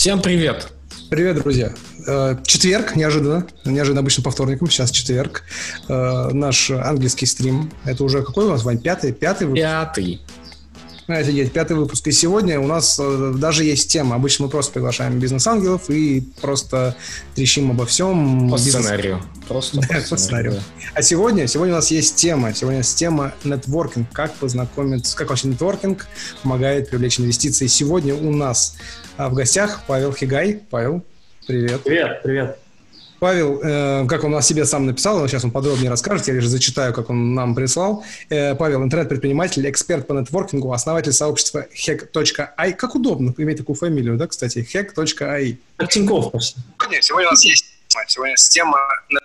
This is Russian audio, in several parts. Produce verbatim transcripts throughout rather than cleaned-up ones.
Всем привет! Привет, друзья! Четверг, неожиданно, неожиданно обычно по вторникам, сейчас четверг. Наш английский стрим, это уже какой у нас, Вань, пятый? Пятый выпуск? Пятый. Офигеть, пятый выпуск. И сегодня у нас даже есть тема. Обычно мы просто приглашаем бизнес-ангелов и просто трещим обо всем. По бизнес... сценарию. Просто да, по сценарию. по сценарию. Да. А сегодня, сегодня у нас есть тема. Сегодня у нас тема нетворкинг. Как познакомиться, как вообще нетворкинг помогает привлечь инвестиции. Сегодня у нас в гостях Павел Хигай. Павел, привет. Привет, привет. Павел, э, как он о себе сам написал, сейчас он подробнее расскажет, я лишь зачитаю, как он нам прислал. Э, Павел, интернет-предприниматель, эксперт по нетворкингу, основатель сообщества хэк точка ай. Как удобно иметь такую фамилию, да, кстати, хэк точка ай. Как Тинькофф почти. Сегодня у нас есть сегодня тема...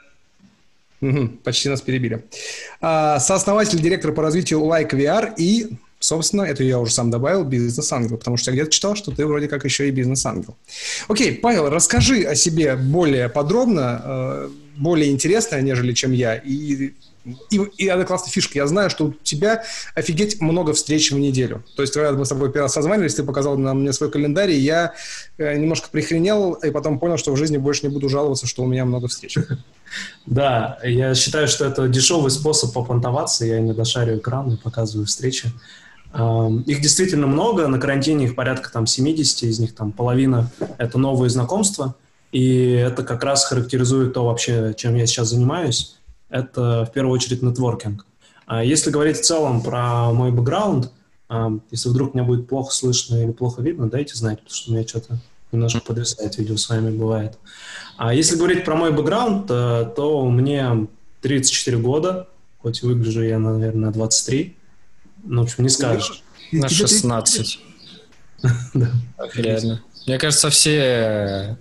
Угу, почти нас перебили. А, сооснователь, директор по развитию LikeVR и... Собственно, это я уже сам добавил, бизнес-ангел, потому что я где-то читал, что ты вроде как еще и бизнес-ангел. Окей, Павел, расскажи о себе более подробно, более интересно, нежели чем я. И, и, и одна классная фишка. Я знаю, что у тебя офигеть много встреч в неделю. То есть, когда мы с тобой первый раз созванивались, ты показал нам мне свой календарь, и я немножко прихренел, и потом понял, что в жизни больше не буду жаловаться, что у меня много встреч. Да, я считаю, что это дешевый способ попонтоваться. Я иногда шарю экран и показываю встречи. Их действительно много, на карантине их порядка там семьдесят, из них там половина – это новые знакомства, и это как раз характеризует то вообще, чем я сейчас занимаюсь, это в первую очередь нетворкинг. Если говорить в целом про мой бэкграунд, если вдруг меня будет плохо слышно или плохо видно, дайте знать, потому что у меня что-то немножко подвисает видео, с вами бывает. А если говорить про мой бэкграунд, то мне тридцать четыре года, хоть выгляжу я, наверное, двадцать три. Ну, в общем, не скажешь. На шестнадцать. Да. Реально. Мне кажется, все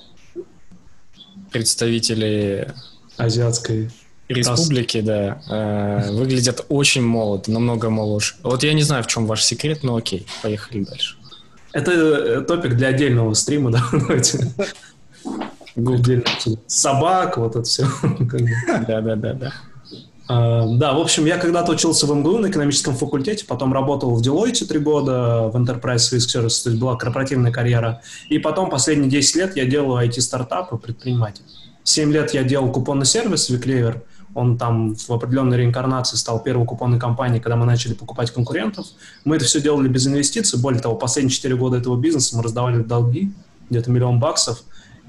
представители азиатской республики, да, выглядят очень молодо, намного моложе. Вот я не знаю, в чем ваш секрет, но окей, поехали дальше. Это топик для отдельного стрима, да, давайте. Собак, вот это все. Да-да-да-да. Uh, да, в общем, я когда-то учился в эм гэ у на экономическом факультете, потом работал в Deloitte три года, в Enterprise Risk Service, то есть была корпоративная карьера. И потом последние десять лет я делаю ай ти-стартапы, предприниматель. семь лет я делал купонный сервис Weeklever. Он там в определенной реинкарнации стал первой купонной компанией, когда мы начали покупать конкурентов. Мы это все делали без инвестиций. Более того, последние четыре года этого бизнеса мы раздавали долги, где-то миллион баксов,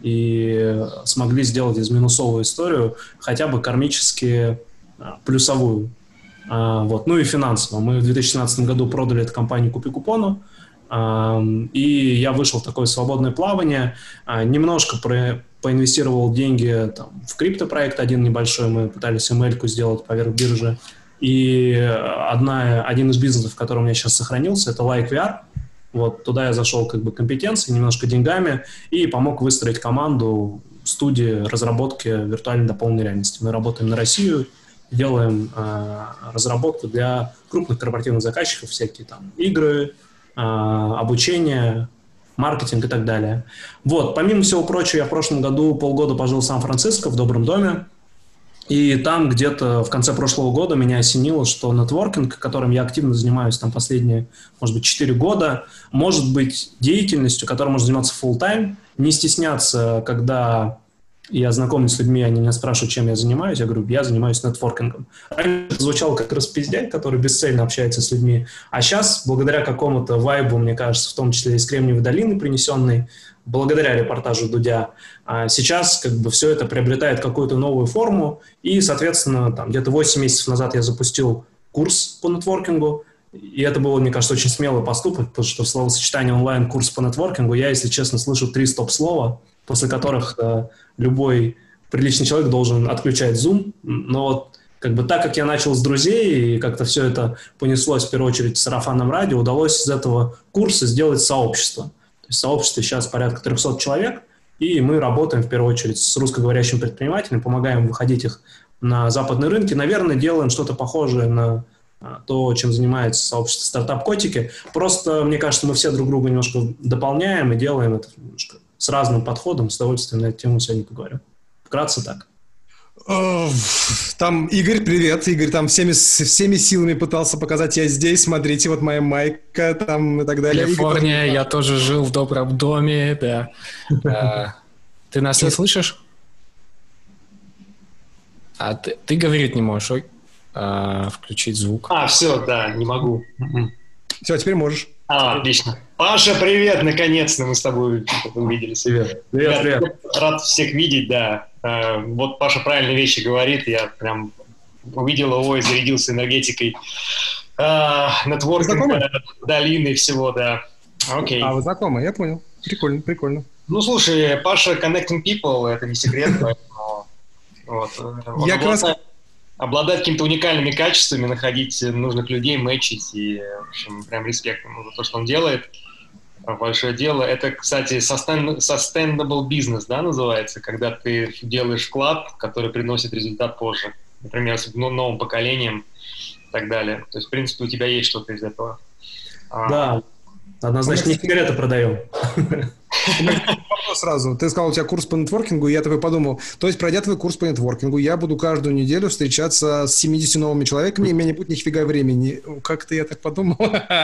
и смогли сделать из минусовую историю хотя бы кармически плюсовую. А, вот. Ну и финансово. Мы в две тысячи семнадцатом году продали эту компанию Купи-Купону, а, и я вышел в такое свободное плавание. А, немножко про, поинвестировал деньги там, в криптопроект один небольшой. Мы пытались эм эль-ку сделать поверх биржи. И одна, один из бизнесов, который у меня сейчас сохранился, это LikeVR. Вот. Туда я зашел как бы компетенцией, немножко деньгами и помог выстроить команду студии разработки виртуальной дополненной реальности. Мы работаем на Россию, делаем э, разработку для крупных корпоративных заказчиков, всякие там игры, э, обучение, маркетинг и так далее. Вот, помимо всего прочего, я в прошлом году полгода пожил в Сан-Франциско в добром доме, и там где-то в конце прошлого года меня осенило, что нетворкинг, которым я активно занимаюсь там последние, может быть, четыре года, может быть деятельностью, которой можно заниматься full-time, не стесняться, когда я знакомлюсь с людьми, они меня спрашивают, чем я занимаюсь. Я говорю, я занимаюсь нетворкингом. Раньше это звучало как распиздяй, который бесцельно общается с людьми. А сейчас, благодаря какому-то вайбу, мне кажется, в том числе из Кремниевой долины принесенной, благодаря репортажу Дудя, сейчас как бы все это приобретает какую-то новую форму. И, соответственно, там, где-то восемь месяцев назад я запустил курс по нетворкингу. И это было, мне кажется, очень смелый поступок, потому что в словосочетании онлайн-курс по нетворкингу я, если честно, слышу три стоп-слова, после которых э, любой приличный человек должен отключать Zoom. Но вот как бы так как я начал с друзей, и как-то все это понеслось в первую очередь в сарафанном радио, удалось из этого курса сделать сообщество. То есть сообщество сейчас порядка триста человек, и мы работаем в первую очередь с русскоговорящими предпринимателями, помогаем выходить их на западные рынки. Наверное, делаем что-то похожее на то, чем занимается сообщество стартап-котики. Просто, мне кажется, мы все друг друга немножко дополняем и делаем это немножко с разным подходом. С удовольствием на эту тему сегодня поговорим. Вкратце так. Там Игорь, привет. Игорь там всеми, всеми силами пытался показать, я здесь, смотрите, вот моя майка там и так далее. Калифорния, Игорь, я тоже жил в добром доме, да. Ты нас не слышишь? А ты, ты говорить не можешь, а, включить звук. А, все, да, не могу. Все, теперь можешь. А, отлично. Паша, привет, наконец-то мы с тобой увиделись. Привет. Привет, привет. Рад всех видеть, да. Вот Паша правильные вещи говорит, я прям увидел его и зарядился энергетикой нетворкинга, долины всего, да. Окей. А, вы знакомы, я понял. Прикольно, прикольно. Ну, слушай, Паша connecting people, это не секрет, поэтому вот. Он я обладает, раз... обладает какими-то уникальными качествами, находить нужных людей, мэчить, и, в общем, прям респект ему за то, что он делает. Большое дело. Это, кстати, sustainable business, да, называется, когда ты делаешь вклад, который приносит результат позже. Например, с новым поколением и так далее. То есть, в принципе, у тебя есть что-то из этого. Да, однозначно не сигареты продаем. Вопрос сразу. Ты сказал, у тебя курс по нетворкингу, и я такой подумал, то есть, пройдя твой курс по нетворкингу, я буду каждую неделю встречаться с семьюдесятью новыми человеками, и у меня не будет нифига времени. Как-то я так подумал.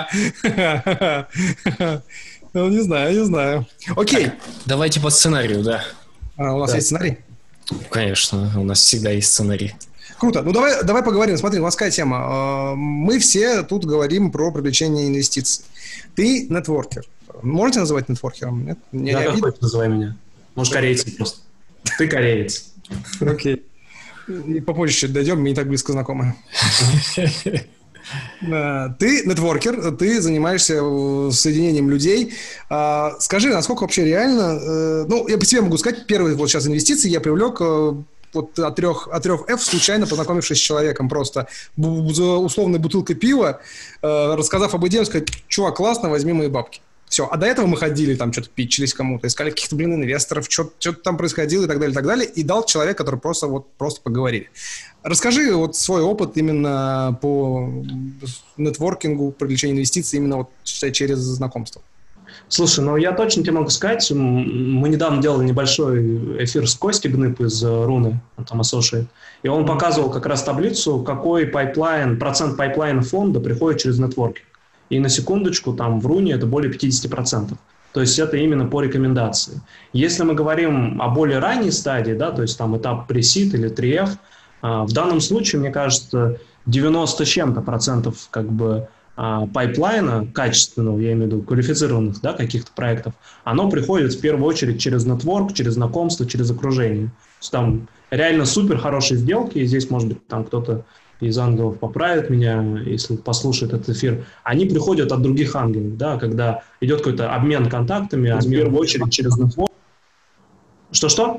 Ну, не знаю, не знаю. Окей. Так, давайте по сценарию, да. А, у нас да. есть сценарий? Конечно, у нас всегда есть сценарий. Круто. Ну, давай, давай поговорим. Смотри, у нас какая тема. Мы все тут говорим про привлечение инвестиций. Ты нетворкер. Можете называть нетворкером? Нет? Не да, как хочешь, называй меня. Может, корейцем просто. Ты кореец. Окей. И попозже чуть дойдем, мы не так близко знакомы. Ты нетворкер, ты занимаешься соединением людей. Скажи, насколько вообще реально... Ну, я по себе могу сказать, первые вот сейчас инвестиции я привлек вот от трех, от трех F, случайно познакомившись с человеком, просто за условной бутылкой пива, рассказав об идее, сказать, чувак, классно, возьми мои бабки. Все. А до этого мы ходили, там что-то питчились кому-то, искали каких-то, блин, инвесторов, что-то там происходило и так далее, и так далее. И дал человек, который просто вот просто поговорили. Расскажи вот свой опыт именно по нетворкингу, привлечению инвестиций именно вот через знакомство. Слушай, ну я точно тебе могу сказать, мы недавно делали небольшой эфир с Костей Гнып из Руны, там Associate, и он показывал как раз таблицу, какой пайплайн, процент пайплайна фонда приходит через нетворкинг. И на секундочку, там в Руне это более пятьдесят процентов. То есть это именно по рекомендации. Если мы говорим о более ранней стадии, да, то есть там этап pre-seed или три эф, в данном случае, мне кажется, девяносто с чем-то процентов как бы пайплайна качественного, я имею в виду квалифицированных, да, каких-то проектов, оно приходит в первую очередь через нетворк, через знакомство, через окружение. То есть там реально супер хорошие сделки, и здесь, может быть, там кто-то из ангелов поправит меня, если послушает этот эфир, они приходят от других ангелов, да, когда идет какой-то обмен контактами, а в первую очередь через нетворк. Что-что?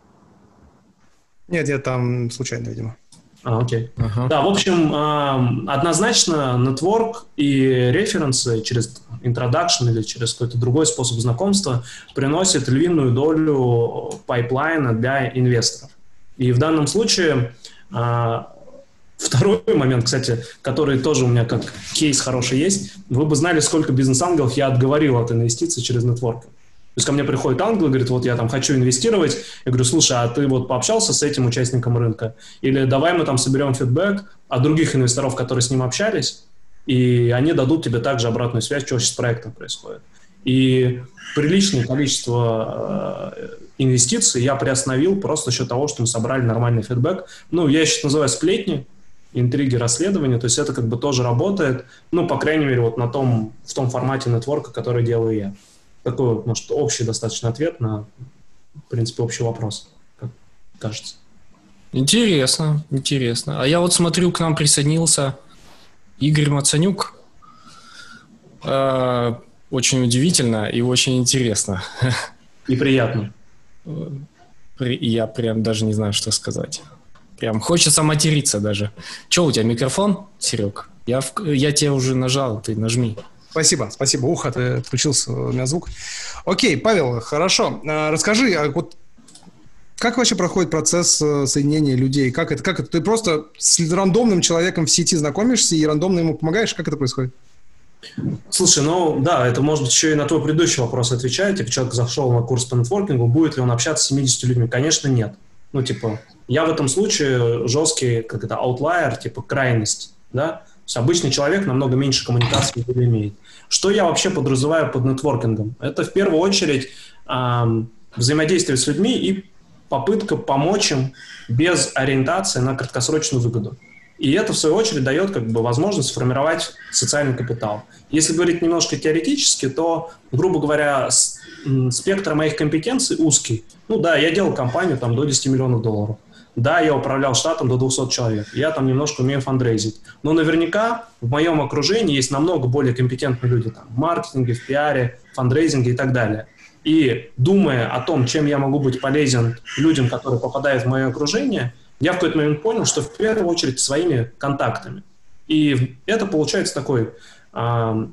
Нет, нет, там случайно, видимо. А, окей. Uh-huh. Да, в общем, однозначно нетворк и референсы через introduction или через какой-то другой способ знакомства приносят львиную долю пайплайна для инвесторов. И в данном случае второй момент, кстати, который тоже у меня как кейс хороший есть, вы бы знали, сколько бизнес-ангелов я отговорил от инвестиций через нетворк. То есть ко мне приходит ангел и говорит, вот я там хочу инвестировать. Я говорю, слушай, а ты вот пообщался с этим участником рынка? Или давай мы там соберем фидбэк от других инвесторов, которые с ним общались, и они дадут тебе также обратную связь, что сейчас с проектом происходит. И приличное количество э, инвестиций я приостановил просто за счет того, что мы собрали нормальный фидбэк. Ну, я еще называю сплетни, интриги, расследования, то есть это как бы тоже работает, ну, по крайней мере, вот на том, в том формате нетворка, который делаю я. Такой вот, может, общий достаточно ответ на, в принципе, общий вопрос, как кажется. Интересно, интересно. А я вот смотрю, к нам присоединился Игорь Мацанюк. Э, очень удивительно и очень интересно. И приятно. Я прям даже не знаю, что сказать. Прям хочется материться даже. Че, у тебя микрофон, Серег? Я, в... я тебе уже нажал, ты нажми. Спасибо, спасибо. Ух, ты отключился, у меня звук. Окей, Павел, хорошо. Расскажи, а вот как вообще проходит процесс соединения людей? Как это? Как это? Ты просто с рандомным человеком в сети знакомишься и рандомно ему помогаешь? Как это происходит? Слушай, ну да, это может быть еще и на твой предыдущий вопрос отвечаю. Типа, человек зашел на курс по нетворкингу, будет ли он общаться с семьюдесятью людьми? Конечно, нет. Ну, типа, я в этом случае жесткий, как это, аутлайер, типа крайность, да? То есть обычный человек намного меньше коммуникации имеет. Что я вообще подразумеваю под нетворкингом? Это в первую очередь э, взаимодействие с людьми и попытка помочь им без ориентации на краткосрочную выгоду. И это, в свою очередь, дает как бы возможность сформировать социальный капитал. Если говорить немножко теоретически, то, грубо говоря, с, м, спектр моих компетенций узкий. Ну да, я делал компанию там, до десяти миллионов долларов. Да, я управлял штатом до двухсот человек. Я там немножко умею фандрейзить. Но наверняка в моем окружении есть намного более компетентные люди там, в маркетинге, в пиаре, фандрейзинге и так далее. И думая о том, чем я могу быть полезен людям, которые попадают в мое окружение, я в какой-то момент понял, что в первую очередь своими контактами. И это получается такой э,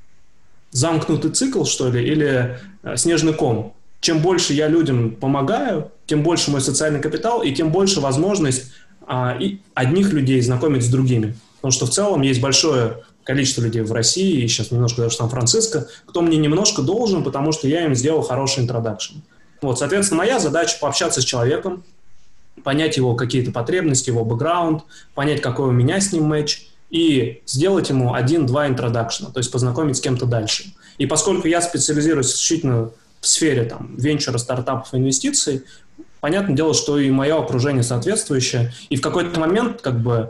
замкнутый цикл, что ли, или э, снежный ком. Чем больше я людям помогаю, тем больше мой социальный капитал, и тем больше возможность э, и одних людей знакомить с другими. Потому что в целом есть большое количество людей в России, и сейчас немножко даже в Сан-Франциско, кто мне немножко должен, потому что я им сделал хороший интродакшн. Вот, соответственно, моя задача пообщаться с человеком, понять его какие-то потребности, его бэкграунд, понять, какой у меня с ним матч, и сделать ему один-два интродакшена, то есть познакомить с кем-то дальше. И поскольку я специализируюсь исключительно в сфере там, венчура, стартапов, инвестиций, понятное дело, что и мое окружение соответствующее. И в какой-то момент как бы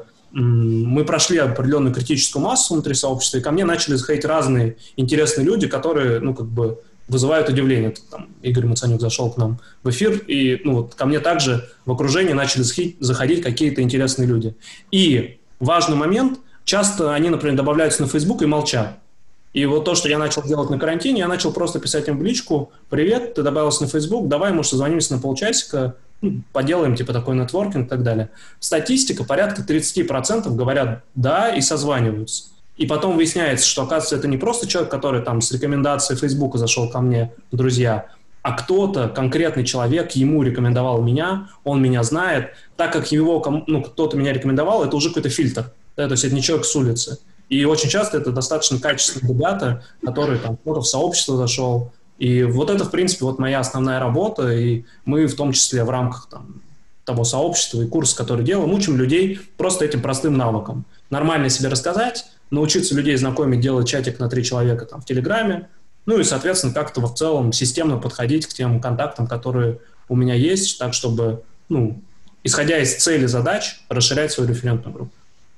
мы прошли определенную критическую массу внутри сообщества, и ко мне начали заходить разные интересные люди, которые, ну, как бы вызывают удивление. Там, Игорь Мацанюк зашел к нам в эфир, и ну, вот, ко мне также в окружении начали заходить какие-то интересные люди. И важный момент, часто они, например, добавляются на Facebook и молчат. И вот то, что я начал делать на карантине, я начал просто писать им в личку: «Привет, ты добавился на Facebook, давай, может, созвонимся на полчасика, ну, поделаем типа такой нетворкинг» и так далее. Статистика, порядка тридцать процентов говорят «да» и созваниваются. И потом выясняется, что, оказывается, это не просто человек, который там с рекомендацией Фейсбука зашел ко мне в друзья, а кто-то, конкретный человек, ему рекомендовал меня, он меня знает. Так как его, ну, кто-то меня рекомендовал, это уже какой-то фильтр. Да, то есть это не человек с улицы. И очень часто это достаточно качественные ребята, которые там кто-то в сообщество зашел. И вот это, в принципе, вот моя основная работа. И мы в том числе в рамках там, того сообщества и курса, который делаем, учим людей просто этим простым навыкам. Нормально себе рассказать, научиться людей знакомить, делать чатик на три человека там, в Телеграме, ну и, соответственно, как-то в целом системно подходить к тем контактам, которые у меня есть, так, чтобы, ну, исходя из цели задач, расширять свою референтную группу.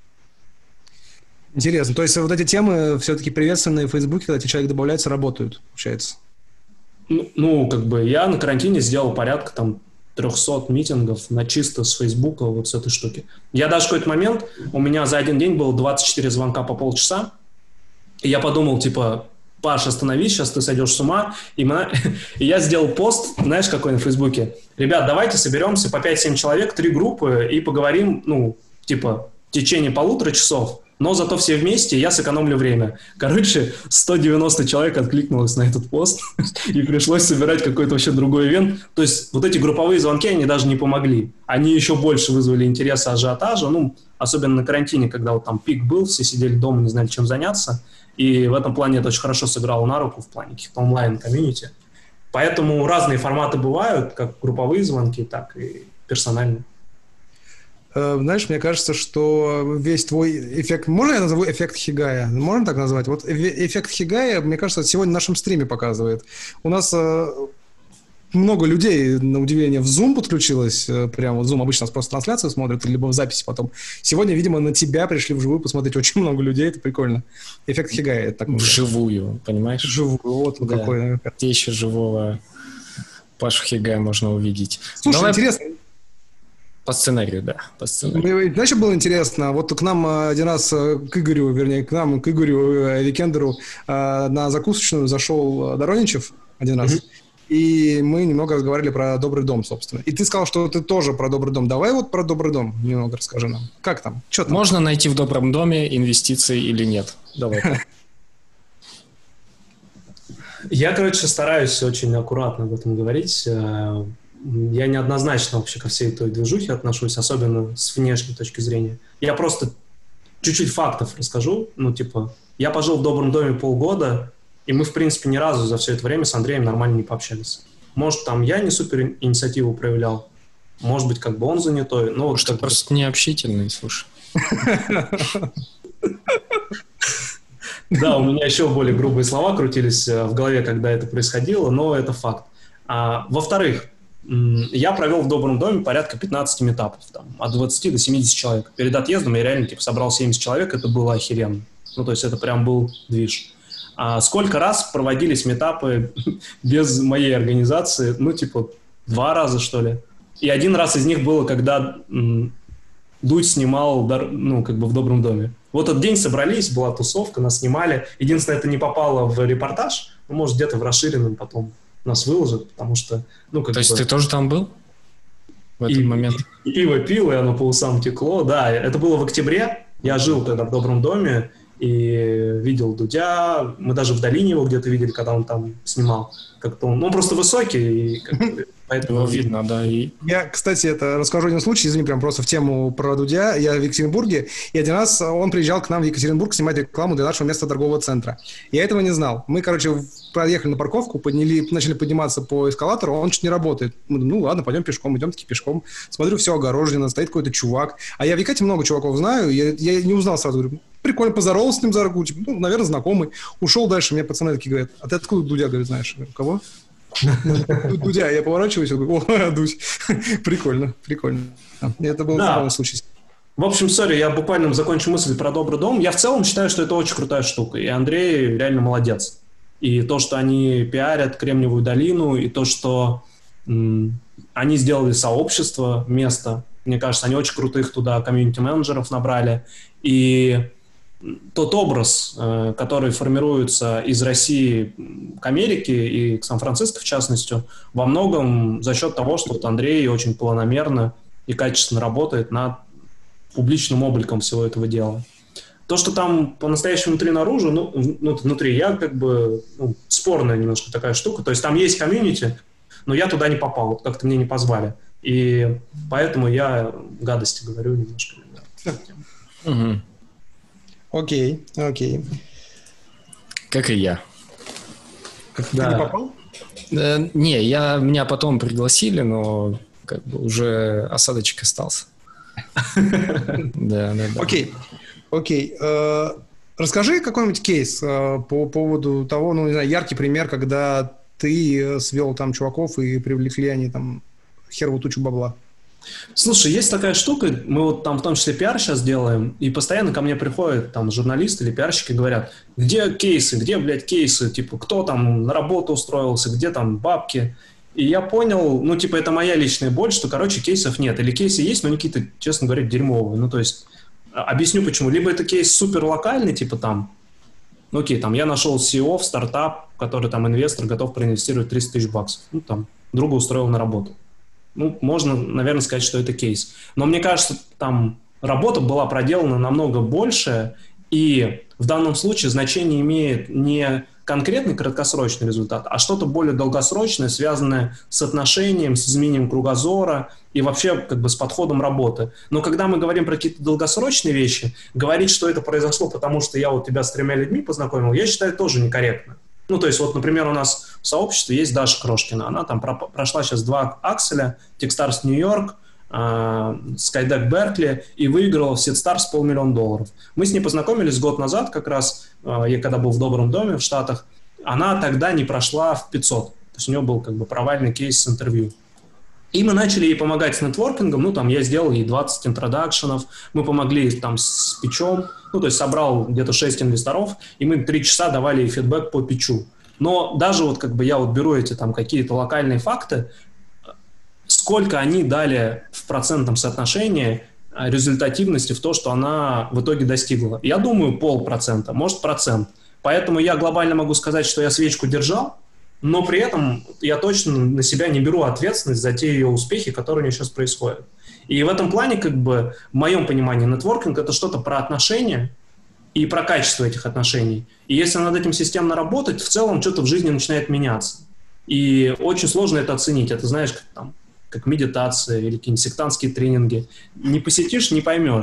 Интересно. То есть вот эти темы все-таки приветственные в Фейсбуке, когда эти человек добавляются, работают, получается? Ну, ну, как бы я на карантине сделал порядка там трехсот митингов на чисто с Фейсбука, вот с этой штуки. Я даже в какой-то момент, у меня за один день было двадцать четыре звонка по полчаса, и я подумал, типа, Паш, остановись, сейчас ты сойдешь с ума. И, мы... и я сделал пост, знаешь, какой на Фейсбуке. Ребят, давайте соберемся по пять-семь человек, три группы, и поговорим, ну, типа, в течение полутора часов, но зато все вместе, я сэкономлю время. Короче, сто девяносто человек откликнулось на этот пост, и пришлось собирать какой-то вообще другой ивент. То есть вот эти групповые звонки, они даже не помогли. Они еще больше вызвали интереса, ажиотажа, ну, особенно на карантине, когда вот там пик был, все сидели дома, не знали, чем заняться. И в этом плане это очень хорошо сыграло на руку в плане каких-то онлайн-комьюнити. Поэтому разные форматы бывают, как групповые звонки, так и персональные. Знаешь, мне кажется, что весь твой эффект... Можно я назову эффект Хигая? Можно так назвать? Вот эффект Хигая, мне кажется, сегодня в нашем стриме показывает. У нас много людей, на удивление, в Zoom подключилось. Прям вот Zoom обычно нас просто трансляцию смотрят, либо в записи потом. Сегодня, видимо, на тебя пришли вживую посмотреть очень много людей. Это прикольно. Эффект Хигая. Это такой. Вживую, понимаешь? Вживую. Вот да. Какой. Где еще живого Пашу Хигая можно увидеть? Слушай, Давай... интересно. По сценарию, да, по сценарию. Знаешь, что было интересно? Вот к нам один раз, к Игорю, вернее, к нам, к Игорю Викендеру на закусочную зашел Дороничев один раз, mm-hmm. и мы немного разговаривали про «Добрый дом», собственно. И ты сказал, что ты тоже про «Добрый дом». Давай вот про «Добрый дом» немного расскажи нам. Как там? Что там? Можно найти в «Добром доме» инвестиции или нет? Давай. Я, короче, стараюсь очень аккуратно об этом говорить. Я неоднозначно вообще ко всей той движухе отношусь, особенно с внешней точки зрения. Я просто чуть-чуть фактов расскажу. Ну, типа, я пожил в «Добром доме» полгода, и мы, в принципе, ни разу за все это время с Андреем нормально не пообщались. Может, там я не супер инициативу проявлял, может быть, как бы он занятой. Ну, Может, вот, просто бы... необщительный, слушай. Да, у меня еще более грубые слова крутились в голове, когда это происходило, но это факт. А, во-вторых, я провел в Добром доме порядка пятнадцать митапов, там, от двадцати до семидесяти человек. Перед отъездом я реально типа, собрал семьдесят человек, это было охеренно. Ну, то есть это прям был движ. А сколько раз проводились митапы без моей организации? Ну, типа, два раза, что ли. И один раз из них было, когда м, Дудь снимал, ну, как бы в Добром доме. Вот этот день собрались, была тусовка, нас снимали. Единственное, это не попало в репортаж, ну, может, где-то в расширенном потом нас выложат, потому что, ну, как То бы... есть ты тоже там был в этот и, момент? И пиво пил, и оно по усам текло. Да, это было в октябре. Я жил тогда в Добром доме и видел Дудя. Мы даже в долине его где-то видели, когда он там снимал. Как-то он, ну, он просто высокий, и как бы, поэтому его видно, да. И... Я, кстати, это расскажу один случай, извини, прям просто в тему про Дудя. Я в Екатеринбурге, и один раз он приезжал к нам в Екатеринбург снимать рекламу для нашего места торгового центра. Я этого не знал. Мы, короче, проехали на парковку, подняли, начали подниматься по эскалатору, он чуть не работает. Мы, ну ладно, пойдем пешком, идем таки пешком. Смотрю, все огорожено, стоит какой-то чувак. А я в Екате много чуваков знаю, я, я не узнал сразу, говорю, прикольно, поздоровался с ним за руку, типа, ну, наверное, знакомый. Ушел дальше, мне пацаны такие говорят, а ты откуда Дудя, говорит, знаешь? Я говорю, кого? Дудя, я поворачиваюсь, говорю, о, Дудь, прикольно, прикольно. Это был забавный случай. В общем, сори, я буквально закончу мысль про Добрый дом. Я в целом считаю, что это очень крутая штука, и Андрей реально молодец. И то, что они пиарят Кремниевую долину, и то, что м- они сделали сообщество, место, мне кажется, они очень крутых туда комьюнити-менеджеров набрали, и тот образ, э, который формируется из России к Америке и к Сан-Франциско, в частности, во многом за счет того, что вот Андрей очень планомерно и качественно работает над публичным обликом всего этого дела. То, что там по-настоящему внутри-наружу, ну, ну, внутри, я как бы, ну, спорная немножко такая штука. То есть там есть комьюнити, но я туда не попал, вот как-то мне не позвали. И поэтому я гадости говорю немножко. Угу. Окей, окей. Как и я. Как да. Ты не попал? Э, не, я, меня потом пригласили, но как бы уже осадочек остался. Да, да, да. Окей, окей. Расскажи какой-нибудь кейс по поводу того, ну, не знаю, яркий пример, когда ты свел там чуваков и привлекли они там херовую тучу бабла. Слушай, есть такая штука, мы вот там в том числе пиар сейчас делаем, и постоянно ко мне приходят там журналисты или пиарщики, говорят, где кейсы, где, блядь, кейсы, типа, кто там на работу устроился, где там бабки. И я понял, ну, типа, это моя личная боль, что, короче, кейсов нет. Или кейсы есть, но они какие-то, честно говоря, дерьмовые. Ну, то есть, объясню почему. Либо это кейс супер локальный, типа там, ну, окей, там, я нашел си и о в стартап, который там инвестор готов проинвестировать триста тысяч баксов. Ну, там, друга устроил на работу. Ну, можно, наверное, сказать, что это кейс. Но мне кажется, там работа была проделана намного больше, и в данном случае значение имеет не конкретный краткосрочный результат, а что-то более долгосрочное, связанное с отношением, с изменением кругозора и вообще как бы с подходом работы. Но когда мы говорим про какие-то долгосрочные вещи, говорить, что это произошло, потому что я вот тебя с тремя людьми познакомил, я считаю, тоже некорректно. Ну, то есть, вот, например, у нас в сообществе есть Даша Крошкина, она там про- прошла сейчас два акселя, Techstars Нью-Йорк, э- Skydeck Беркли, и выиграла в Seedstars полмиллиона долларов. Мы с ней познакомились год назад, как раз, э- я когда был в Добром доме в Штатах, она тогда не прошла в пятьсот, то есть у нее был как бы провальный кейс с интервью. И мы начали ей помогать с нетворкингом, ну, там, я сделал ей двадцать интродакшенов, мы помогли там с питчом, ну, то есть собрал где-то шесть инвесторов, и мы три часа давали ей фидбэк по питчу. Но даже вот как бы я вот беру эти там какие-то локальные факты, сколько они дали в процентном соотношении результативности в то, что она в итоге достигла. Я думаю, полпроцента, может, процент. Поэтому я глобально могу сказать, что я свечку держал, но при этом я точно на себя не беру ответственность за те ее успехи, которые у нее сейчас происходят. И в этом плане, как бы, в моем понимании, нетворкинг – это что-то про отношения и про качество этих отношений. И если над этим системно работать, в целом что-то в жизни начинает меняться. И очень сложно это оценить. Это, знаешь, как, там, как медитация или какие-нибудь сектантские тренинги. Не посетишь – не поймешь.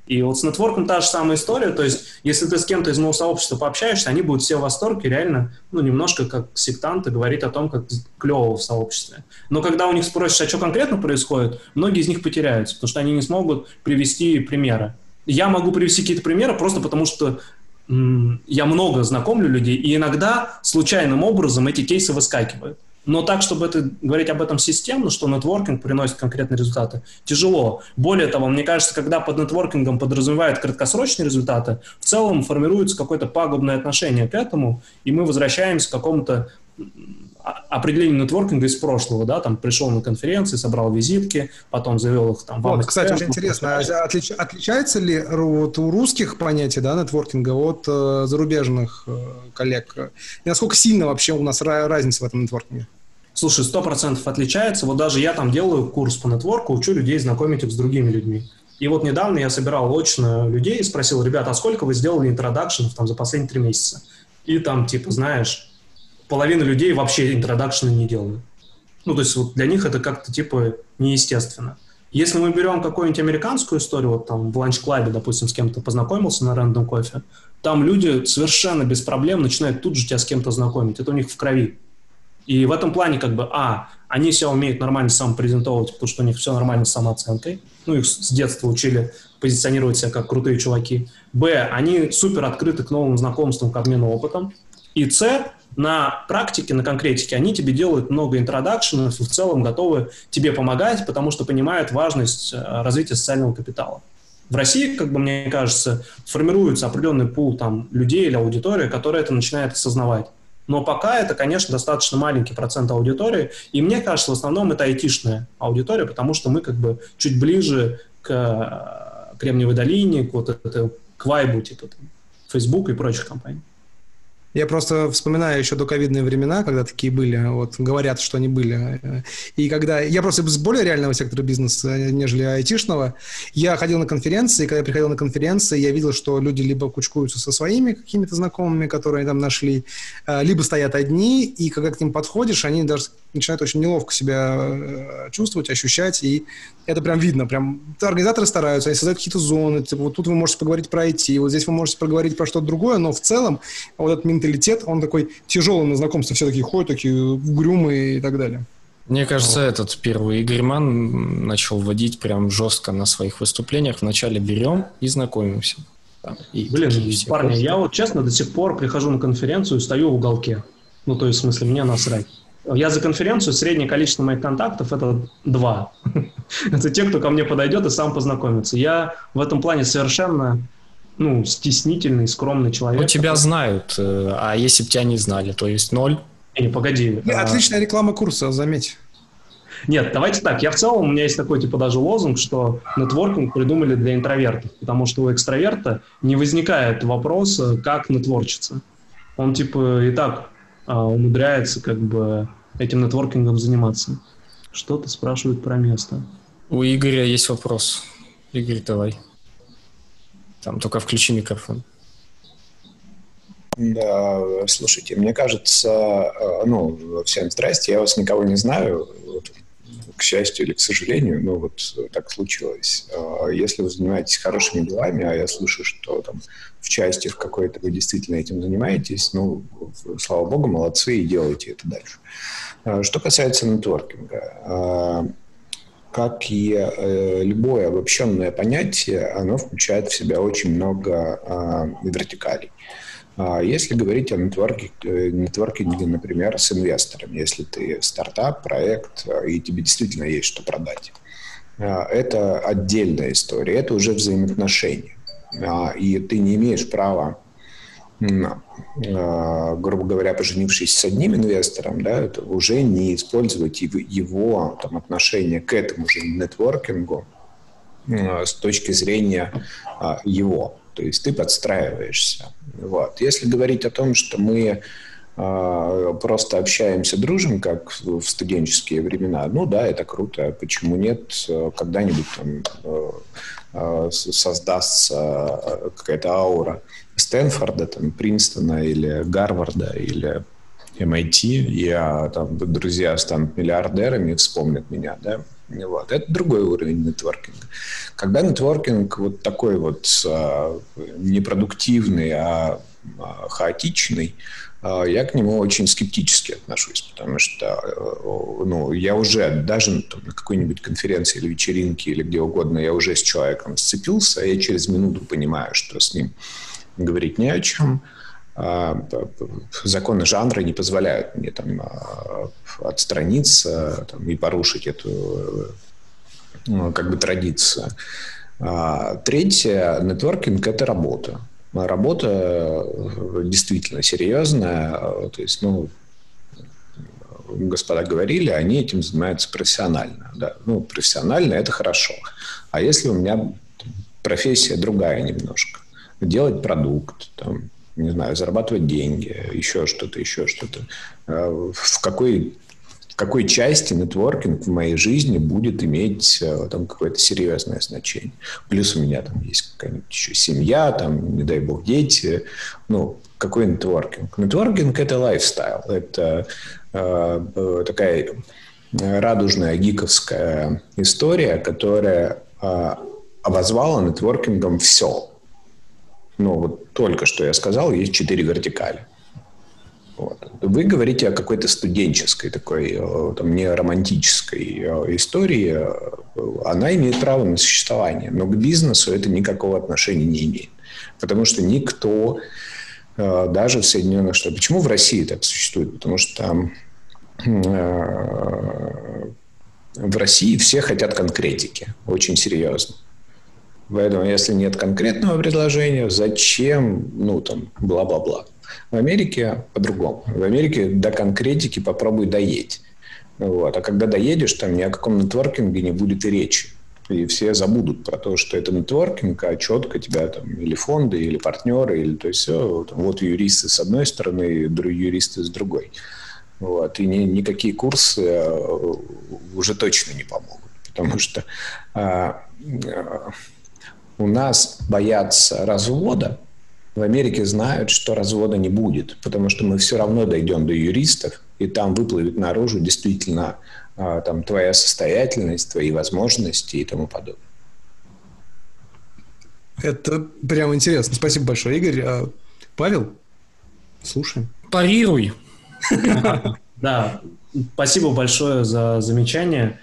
И вот с нетворком та же самая история, то есть если ты с кем-то из моего сообщества пообщаешься, они будут все в восторге, реально, ну, немножко как сектанты говорить о том, как клево в сообществе. Но когда у них спросишь, а что конкретно происходит, многие из них потеряются, потому что они не смогут привести примеры. Я могу привести какие-то примеры просто потому, что м- я много знакомлю людей, и иногда случайным образом эти кейсы выскакивают. Но так, чтобы это, говорить об этом системно, что нетворкинг приносит конкретные результаты, тяжело. Более того, мне кажется, когда под нетворкингом подразумевают краткосрочные результаты, в целом формируется какое-то пагубное отношение к этому, и мы возвращаемся к какому-то определению нетворкинга из прошлого, да, там пришел на конференции, собрал визитки, потом завел их там в Вот, кстати, вот интересно, а отлич, отличается ли вот у русских понятий, да, нетворкинга от э, зарубежных э, коллег? И насколько сильно вообще у нас разница в этом нетворкинге? Слушай, сто процентов отличается. Вот даже я там делаю курс по нетворку, учу людей знакомить их с другими людьми. И вот недавно я собирал очно людей и спросил, ребята, а сколько вы сделали интродакшенов там за последние три месяца? И там, типа, знаешь, половина людей вообще интродакшены не делают. Ну, то есть вот для них это как-то, типа, неестественно. Если мы берем какую-нибудь американскую историю, вот там в ланч-клабе, допустим, с кем-то познакомился на рандом кофе, там люди совершенно без проблем начинают тут же тебя с кем-то знакомить. Это у них в крови. И в этом плане, как бы, а, они себя умеют нормально самопрезентовывать, потому что у них все нормально с самооценкой. Ну, их с детства учили позиционировать себя как крутые чуваки. Б, они супер открыты к новым знакомствам, к обмену опытом. И С, на практике, на конкретике, они тебе делают много интродакшенов и в целом готовы тебе помогать, потому что понимают важность развития социального капитала. В России, как бы мне кажется, формируется определенный пул там, людей или аудитории, которая это начинает осознавать. Но пока это, конечно, достаточно маленький процент аудитории, и мне кажется, в основном это айтишная аудитория, потому что мы как бы чуть ближе к Кремниевой долине, к вот это, к вайбу типа там, Facebook и прочих компаний. Я просто вспоминаю еще доковидные времена, когда такие были, вот, говорят, что они были. И когда... Я просто с более реального сектора бизнеса, нежели айтишного. Я ходил на конференции, и когда я приходил на конференции, я видел, что люди либо кучкуются со своими какими-то знакомыми, которые они там нашли, либо стоят одни, и когда к ним подходишь, они даже начинают очень неловко себя чувствовать, ощущать, и это прям видно. Прям организаторы стараются, они создают какие-то зоны, типа, вот тут вы можете поговорить про ай ти, вот здесь вы можете поговорить про что-то другое, но в целом вот этот менталитет, он такой тяжелый на знакомство, все такие ходят, такие угрюмые и так далее. Мне кажется, вот. Этот первый Игорь Ман начал вводить прям жестко на своих выступлениях. Вначале берем и знакомимся. Там, и Блин, парни, курсы. Я вот честно до сих пор прихожу на конференцию и стою в уголке. Ну, то есть, в смысле, мне насрать. Я за конференцию, среднее количество моих контактов – это два. Это те, кто ко мне подойдет и сам познакомится. Я в этом плане совершенно ну, стеснительный, скромный человек. Ну, тебя знают, а если бы тебя не знали, то есть ноль? Не, погоди. Отличная реклама курса, заметь. Нет, давайте так. Я в целом, у меня есть такой типа даже лозунг, что нетворкинг придумали для интровертов, потому что у экстраверта не возникает вопроса, как нетворчиться. Он типа и так а, умудряется как бы этим нетворкингом заниматься. Что-то спрашивают про место. У Игоря есть вопрос. Игорь, давай. Там только включи микрофон. Да, слушайте, мне кажется, ну, всем здрасте, я вас никого не знаю, вот, к счастью или к сожалению, но вот так случилось. Если вы занимаетесь хорошими делами, а я слышу, что там в части в какой-то вы действительно этим занимаетесь, ну, слава богу, молодцы и делайте это дальше. Что касается нетворкинга, как и э, любое обобщенное понятие, оно включает в себя очень много э, вертикалей. А если говорить о нетворкинге, нетворкинге, например, с инвесторами, если ты стартап, проект, и тебе действительно есть что продать, это отдельная история, это уже взаимоотношения. И ты не имеешь права, грубо говоря, поженившись с одним инвестором, да, уже не использовать его там, отношение к этому же нетворкингу с точки зрения его. То есть ты подстраиваешься. Вот. Если говорить о том, что мы э, просто общаемся, дружим, как в студенческие времена, ну да, это круто. Почему нет? Когда-нибудь там э, э, создастся какая-то аура Стэнфорда, там, Принстона или Гарварда или эм ай ти, и а, там, друзья станут миллиардерами и вспомнят меня, да? Вот. Это другой уровень нетворкинга. Когда нетворкинг вот такой вот а, непродуктивный, а, а хаотичный, а, я к нему очень скептически отношусь, потому что ну, я уже даже там, на какой-нибудь конференции или вечеринке или где угодно, я уже с человеком сцепился, а я через минуту понимаю, что с ним говорить не о чем. Законы жанра не позволяют мне там отстраниться там, и порушить эту ну, как бы традицию. Третье, нетворкинг – это работа. Работа действительно серьезная. То есть, ну, господа говорили, они этим занимаются профессионально. Да. Ну, профессионально – это хорошо. А если у меня профессия другая немножко? Делать продукт, там, не знаю, зарабатывать деньги, еще что-то, еще что-то. В какой, в какой части нетворкинг в моей жизни будет иметь там какое-то серьезное значение? Плюс у меня там есть какая-нибудь еще семья, там, не дай бог, дети. Ну, какой нетворкинг? Нетворкинг – это лайфстайл. Это э, такая радужная гиковская история, которая э, обозвала нетворкингом все. Ну, вот только что я сказал, есть четыре вертикали. Вот. Вы говорите о какой-то студенческой такой, там, не романтической истории. Она имеет право на существование, но к бизнесу это никакого отношения не имеет. Потому что никто, даже в Соединенных Штатах... Почему в России так существует? Потому что там в России все хотят конкретики, очень серьезно. Поэтому, если нет конкретного предложения, зачем, ну, там, бла-бла-бла. В Америке по-другому. В Америке до конкретики попробуй доедь. Вот. А когда доедешь, там ни о каком нетворкинге не будет и речи. И все забудут про то, что это нетворкинг, а четко тебя там или фонды, или партнеры, или то есть все. Там, вот юристы с одной стороны, юристы с другой. Вот. И ни, никакие курсы уже точно не помогут. Потому что... А, а, у нас боятся развода. В Америке знают, что развода не будет, потому что мы все равно дойдем до юристов, и там выплывет наружу действительно там, твоя состоятельность, твои возможности и тому подобное. Это прям интересно. Спасибо большое, Игорь. Павел, слушаем. Парируй. Да, спасибо большое за замечание.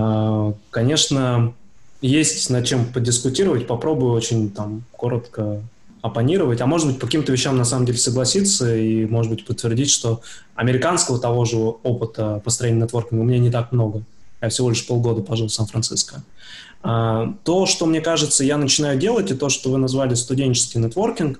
Конечно, есть над чем подискутировать, попробую очень там коротко оппонировать, а может быть по каким-то вещам на самом деле согласиться и, может быть, подтвердить, что американского того же опыта построения нетворкинга у меня не так много. Я всего лишь полгода пожил в Сан-Франциско. То, что, мне кажется, я начинаю делать, и то, что вы назвали студенческий нетворкинг,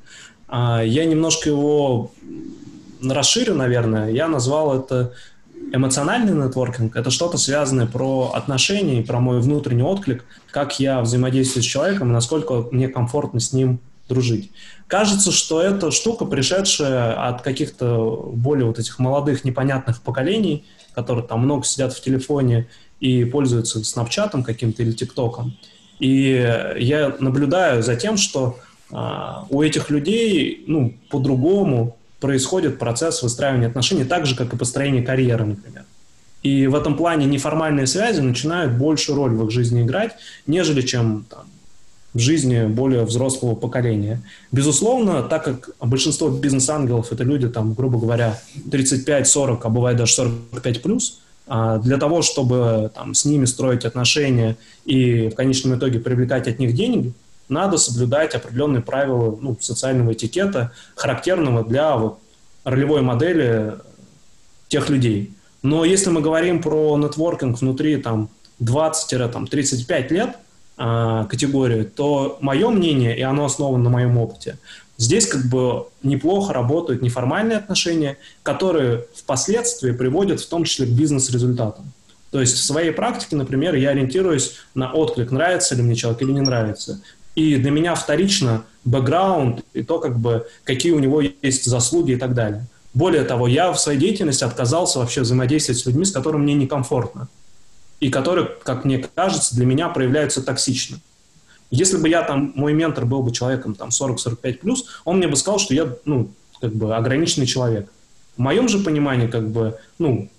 я немножко его расширю, наверное. Я назвал это эмоциональный нетворкинг. Это что-то связанное про отношения, про мой внутренний отклик, как я взаимодействую с человеком и насколько мне комфортно с ним дружить. Кажется, что это штука, пришедшая от каких-то более вот этих молодых непонятных поколений, которые там много сидят в телефоне и пользуются снапчатом каким-то или тиктоком. И я наблюдаю за тем, что а, у этих людей, ну, по-другому происходит процесс выстраивания отношений, так же, как и построение карьеры, например. И в этом плане неформальные связи начинают большую роль в их жизни играть, нежели чем там, в жизни более взрослого поколения. Безусловно, так как большинство бизнес-ангелов – это люди, там, грубо говоря, тридцать пять сорок, а бывает даже сорок пять плюс, для того, чтобы там, с ними строить отношения и в конечном итоге привлекать от них деньги, надо соблюдать определенные правила ну, социального этикета, характерного для вот, ролевой модели тех людей. Но если мы говорим про нетворкинг внутри там, двадцать-тридцать пять лет э, категории, то мое мнение, и оно основано на моем опыте, здесь как бы неплохо работают неформальные отношения, которые впоследствии приводят в том числе к бизнес-результатам. То есть в своей практике, например, я ориентируюсь на отклик, нравится ли мне человек или не нравится. И для меня вторично бэкграунд и то, как бы, какие у него есть заслуги и так далее. Более того, я в своей деятельности отказался вообще взаимодействовать с людьми, с которыми мне некомфортно. И которые, как мне кажется, для меня проявляются токсично. Если бы я там, мой ментор был бы человеком там сорок сорок пять плюс, он мне бы сказал, что я, ну, как бы ограниченный человек. В моем же понимании, как бы, ну,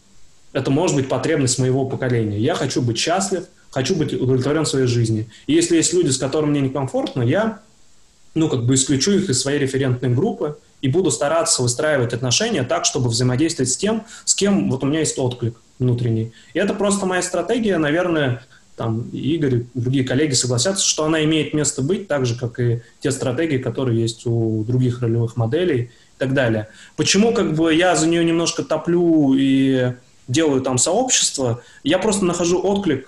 это может быть потребность моего поколения. Я хочу быть счастлив, хочу быть удовлетворен в своей жизни. И если есть люди, с которыми мне некомфортно, я, ну, как бы исключу их из своей референтной группы и буду стараться выстраивать отношения так, чтобы взаимодействовать с тем, с кем вот у меня есть отклик внутренний. И это просто моя стратегия, наверное, там Игорь и другие коллеги согласятся, что она имеет место быть, так же, как и те стратегии, которые есть у других ролевых моделей и так далее. Почему как бы я за нее немножко топлю и делаю там сообщество? Я просто нахожу отклик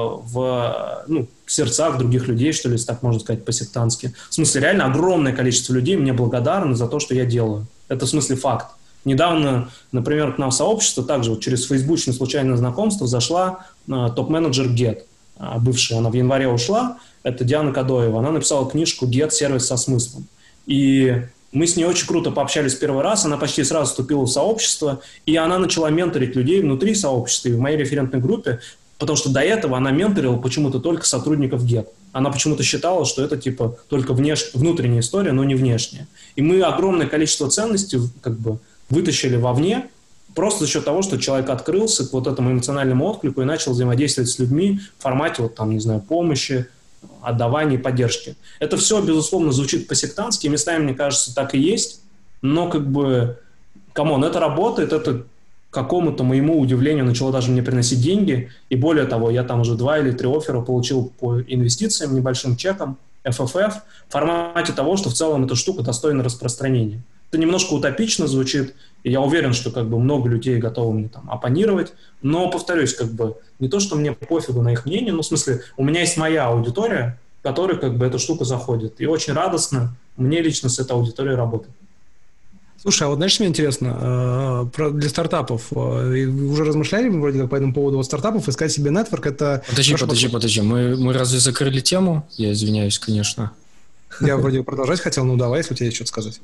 в, ну, сердцах других людей, что ли, если так можно сказать по-сектантски. В смысле, реально огромное количество людей мне благодарны за то, что я делаю. Это в смысле факт. Недавно, например, к нам в сообщество также вот через фейсбучное случайное знакомство зашла топ-менеджер Get. Бывшая, она в январе ушла, это Диана Кадоева. Она написала книжку «Get. Сервис со смыслом». И мы с ней очень круто пообщались первый раз, она почти сразу вступила в сообщество, и она начала менторить людей внутри сообщества и в моей референтной группе, потому что до этого она менторила почему-то только сотрудников Get. Она почему-то считала, что это типа только внеш... внутренняя история, но не внешняя. И мы огромное количество ценностей как бы вытащили вовне, просто за счет того, что человек открылся к вот этому эмоциональному отклику и начал взаимодействовать с людьми в формате, вот, там, не знаю, помощи, отдавания и поддержки. Это все, безусловно, звучит по-сектантски, местами, мне кажется, так и есть, но как бы, камон, это работает, это к какому-то моему удивлению начало даже мне приносить деньги, и более того, я там уже два или три оффера получил по инвестициям, небольшим чекам, эф эф эф, в формате того, что в целом эта штука достойна распространения. Это немножко утопично звучит, и я уверен, что как бы много людей готовы мне там оппонировать, но, повторюсь, как бы не то, что мне пофигу на их мнение, ну, в смысле, у меня есть моя аудитория, которой как бы эта штука заходит, и очень радостно мне лично с этой аудиторией работать. Слушай, а вот знаешь, что мне интересно, для стартапов, вы уже размышляли вроде как по этому поводу вот стартапов, искать себе нетворк, это... Подожди, подожди, подход. подожди, мы, мы разве закрыли тему? Я извиняюсь, конечно. Я вроде продолжать хотел, ну давай, если у тебя есть что-то сказать.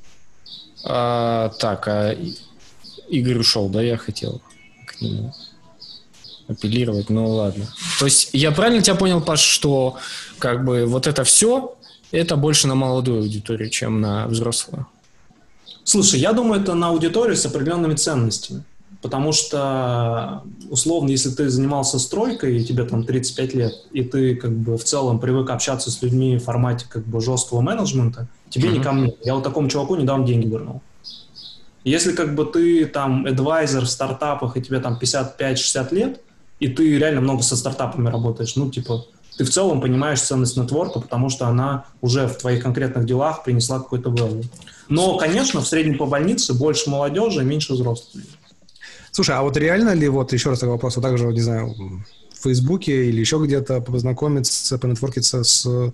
А, так, а Игорь ушел, да, я хотел к нему апеллировать, ну ладно. То есть я правильно тебя понял, Паш, что как бы вот это все, это больше на молодую аудиторию, чем на взрослую? Слушай, я думаю, это на аудиторию с определенными ценностями, потому что, условно, если ты занимался стройкой, и тебе там тридцать пять лет, и ты как бы в целом привык общаться с людьми в формате как бы жесткого менеджмента, тебе mm-hmm. не ко мне. Я вот такому чуваку недавно деньги вернул. Если как бы ты там адвайзер в стартапах, и тебе там пятьдесят пять шестьдесят лет, и ты реально много со стартапами работаешь, ну, типа, ты в целом понимаешь ценность нетворка, потому что она уже в твоих конкретных делах принесла какой-то value. Но, конечно, в среднем по больнице больше молодежи, меньше взрослых. Слушай, а вот реально ли, вот еще раз такой вопрос, вот также, не знаю, в Фейсбуке или еще где-то познакомиться, понетворкиться с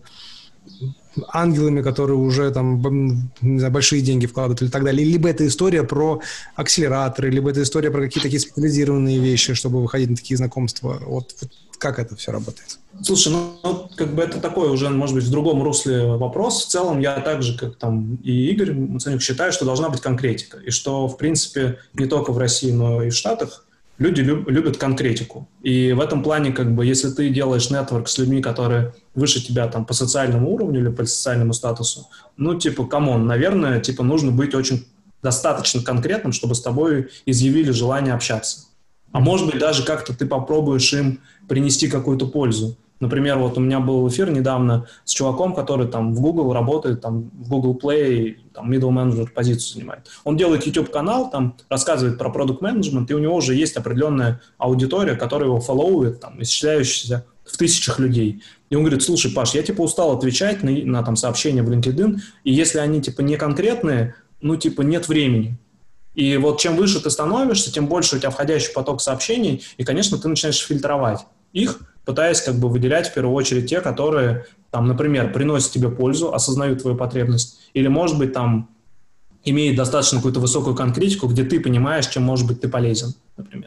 ангелами, которые уже там, не знаю, большие деньги вкладывают или так далее. Либо это история про акселераторы, либо это история про какие-то такие специализированные вещи, чтобы выходить на такие знакомства. Вот, вот как это все работает? Слушай, ну, как бы это такой уже, может быть, в другом русле вопрос. В целом я так же, как там и Игорь Мацанюк, считаю, что должна быть конкретика. И что, в принципе, не только в России, но и в Штатах люди люб- любят конкретику. И в этом плане, как бы, если ты делаешь нетворк с людьми, которые выше тебя там по социальному уровню или по социальному статусу, ну, типа, камон, наверное, типа, нужно быть очень достаточно конкретным, чтобы с тобой изъявили желание общаться. А может быть, даже как-то ты попробуешь им принести какую-то пользу. Например, вот у меня был эфир недавно с чуваком, который там в Google работает, там в Google Play, там middle manager позицию занимает. Он делает YouTube-канал, там рассказывает про продукт-менеджмент, и у него уже есть определенная аудитория, которая его фоллоует, там, исчисляющаяся в тысячах людей. И он говорит: слушай, Паш, я типа устал отвечать на, на там сообщения в LinkedIn, и если они типа не конкретные, ну типа нет времени. И вот чем выше ты становишься, тем больше у тебя входящий поток сообщений, и, конечно, ты начинаешь фильтровать их, пытаясь как бы выделять в первую очередь те, которые, там, например, приносят тебе пользу, осознают твою потребность, или, может быть, там, имеют достаточно какую-то высокую конкретику, где ты понимаешь, чем, может быть, ты полезен, например.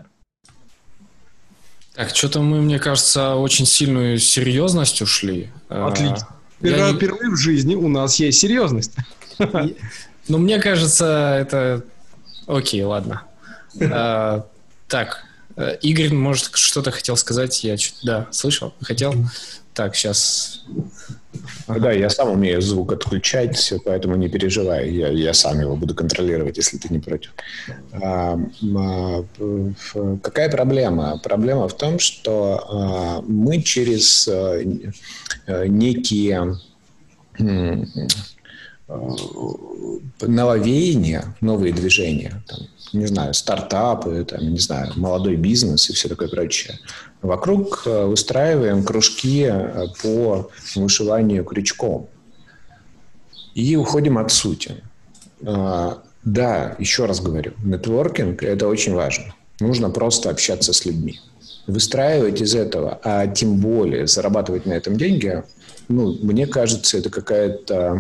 Так, что-то мы, мне кажется, очень сильную серьезность ушли. Отлично. Я Впервые не... в жизни у нас есть серьезность. Ну, мне кажется, это... Окей, ладно. Так, Игорь, может, что-то хотел сказать? Я да, слышал? Хотел? Так, сейчас... Ага. Да, я сам умею звук отключать, поэтому не переживай. Я, я сам его буду контролировать, если ты не против. А, а, какая проблема? Проблема в том, что а, мы через а, некие а, нововеяния, новые движения, там, не знаю, стартапы, там, не знаю, молодой бизнес и все такое прочее, вокруг устраиваем кружки по вышиванию крючком. И уходим от сути. Да, еще раз говорю, нетворкинг – это очень важно. Нужно просто общаться с людьми. Выстраивать из этого, а тем более зарабатывать на этом деньги, ну, мне кажется, это какая-то...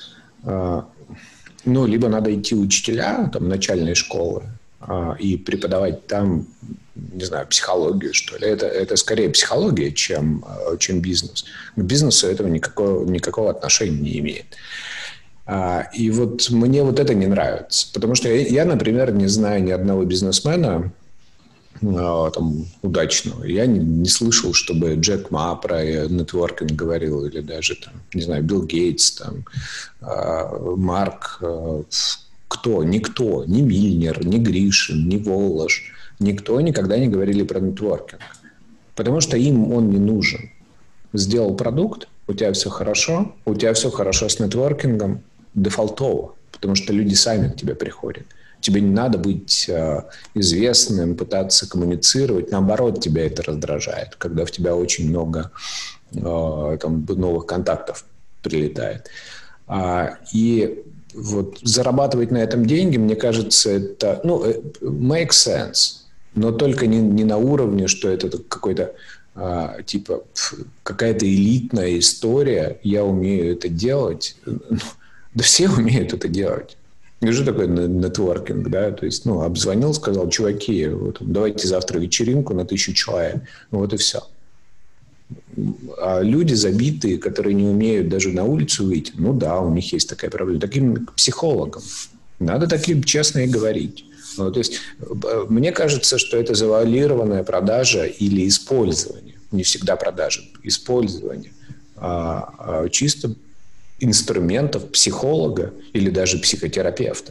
Ну, либо надо идти учителя, там, начальной школы, и преподавать там, не знаю, психологию, что ли. Это, это скорее психология, чем, чем бизнес. К бизнесу этого никакого, никакого отношения не имеет. И вот мне вот это не нравится. Потому что я, я, например, не знаю ни одного бизнесмена там, удачного. Я не, не слышал, чтобы Джек Ма про нетворкинг говорил, или даже, там, не знаю, Билл Гейтс, там, Марк... Кто? Никто. Ни Мильнер, ни Гришин, ни Волош. Никто никогда не говорили про нетворкинг. Потому что им он не нужен. Сделал продукт, у тебя все хорошо, у тебя все хорошо с нетворкингом, дефолтово. Потому что люди сами к тебе приходят. Тебе не надо быть э, известным, пытаться коммуницировать. Наоборот, тебя это раздражает, когда в тебя очень много э, там, новых контактов прилетает. А, и вот зарабатывать на этом деньги, мне кажется, это, ну, make sense, но только не, не на уровне, что это какой-то, а, типа, какая-то элитная история, я умею это делать. Да все умеют это делать. И что такое нетворкинг, да? То есть, ну, обзвонил, сказал, чуваки, вот, давайте завтра вечеринку на тысячу человек. Вот и все. А люди забитые, которые не умеют даже на улицу выйти, ну да, у них есть такая проблема. Таким психологам. Надо таким честно и говорить. Ну, то есть, мне кажется, что это завуалированная продажа или использование. Не всегда продажа, использование. А, а чисто инструментов психолога или даже психотерапевта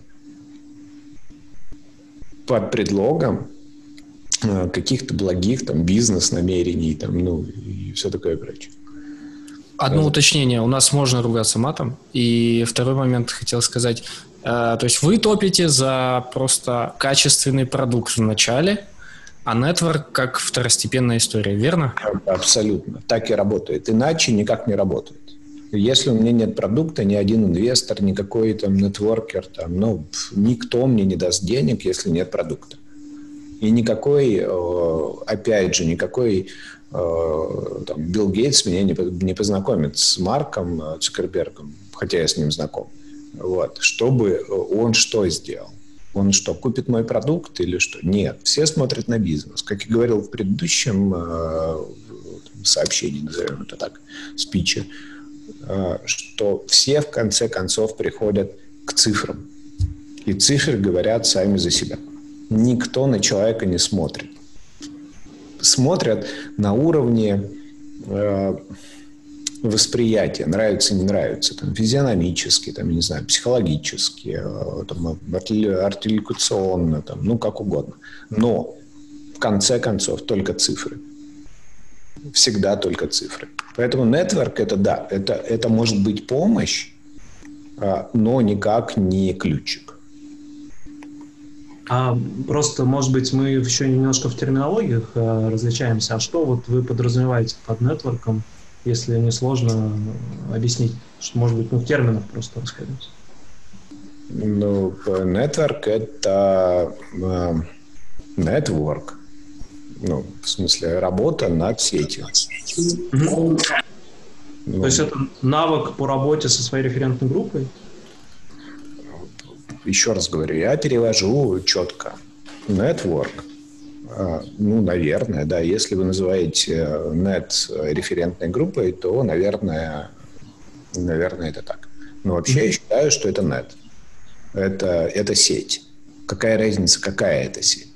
под предлогом каких-то благих там бизнес-намерений, там, ну, и все такое прочее. Одно да. уточнение. У нас можно ругаться матом. И второй момент хотел сказать. Э, то есть вы топите за просто качественный продукт в начале, а нетворк как второстепенная история, верно? Абсолютно. Так и работает. Иначе никак не работает. Если у меня нет продукта, ни один инвестор, никакой там нетворкер, там, ну, никто мне не даст денег, если нет продукта. И никакой, опять же, никакой там, Билл Гейтс меня не познакомит с Марком Цукербергом, хотя я с ним знаком. Вот. Чтобы он что сделал? Он что, купит мой продукт или что? Нет. Все смотрят на бизнес. Как я говорил в предыдущем сообщении, назовем это так, спиче, что все в конце концов приходят к цифрам. И цифры говорят сами за себя. Никто на человека не смотрит. Смотрят на уровне э, восприятия. Нравится, не нравится. Там, физиономически, там, не знаю, психологически, э, там, артикуляционно, там, ну, как угодно. Но в конце концов только цифры. Всегда только цифры. Поэтому нетворк это да, это, это может быть помощь, но никак не ключик. А просто, может быть, мы еще немножко в терминологиях э, различаемся. А что вот вы подразумеваете под нетворком, если не сложно объяснить? Что, может быть, ну, в терминах просто расходимся. Ну, нетворк это э, network. Ну, в смысле, работа над сетью. Mm-hmm. Ну, то есть это навык по работе со своей референтной группой? Еще раз говорю, я перевожу четко. Network, ну, наверное, да. Если вы называете нет референтной группой, то, наверное, наверное, это так. Но вообще mm-hmm. я считаю, что это нет. Это, это сеть. Какая разница, какая это сеть?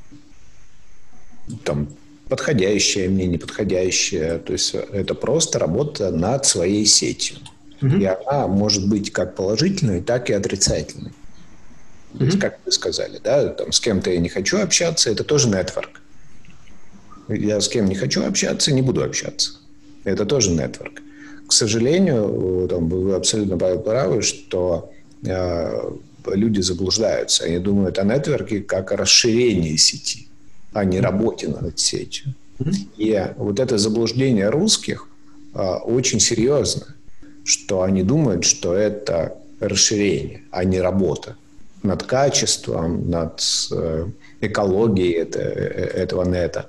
Там подходящая мне, неподходящая. То есть это просто работа над своей сетью. Mm-hmm. И она может быть как положительной, так и отрицательной. Mm-hmm. То есть, как вы сказали, да, там, с кем-то я не хочу общаться, это тоже нетворк. Я с кем не хочу общаться, не буду общаться. Это тоже нетворк. К сожалению, там, вы абсолютно правы, что э, люди заблуждаются. Они думают о нетворке как о расширении сети, а не работе над сетью. Mm-hmm. И вот это заблуждение русских э, очень серьезно, что они думают, что это расширение, а не работа над качеством, над э, экологией это, этого нета.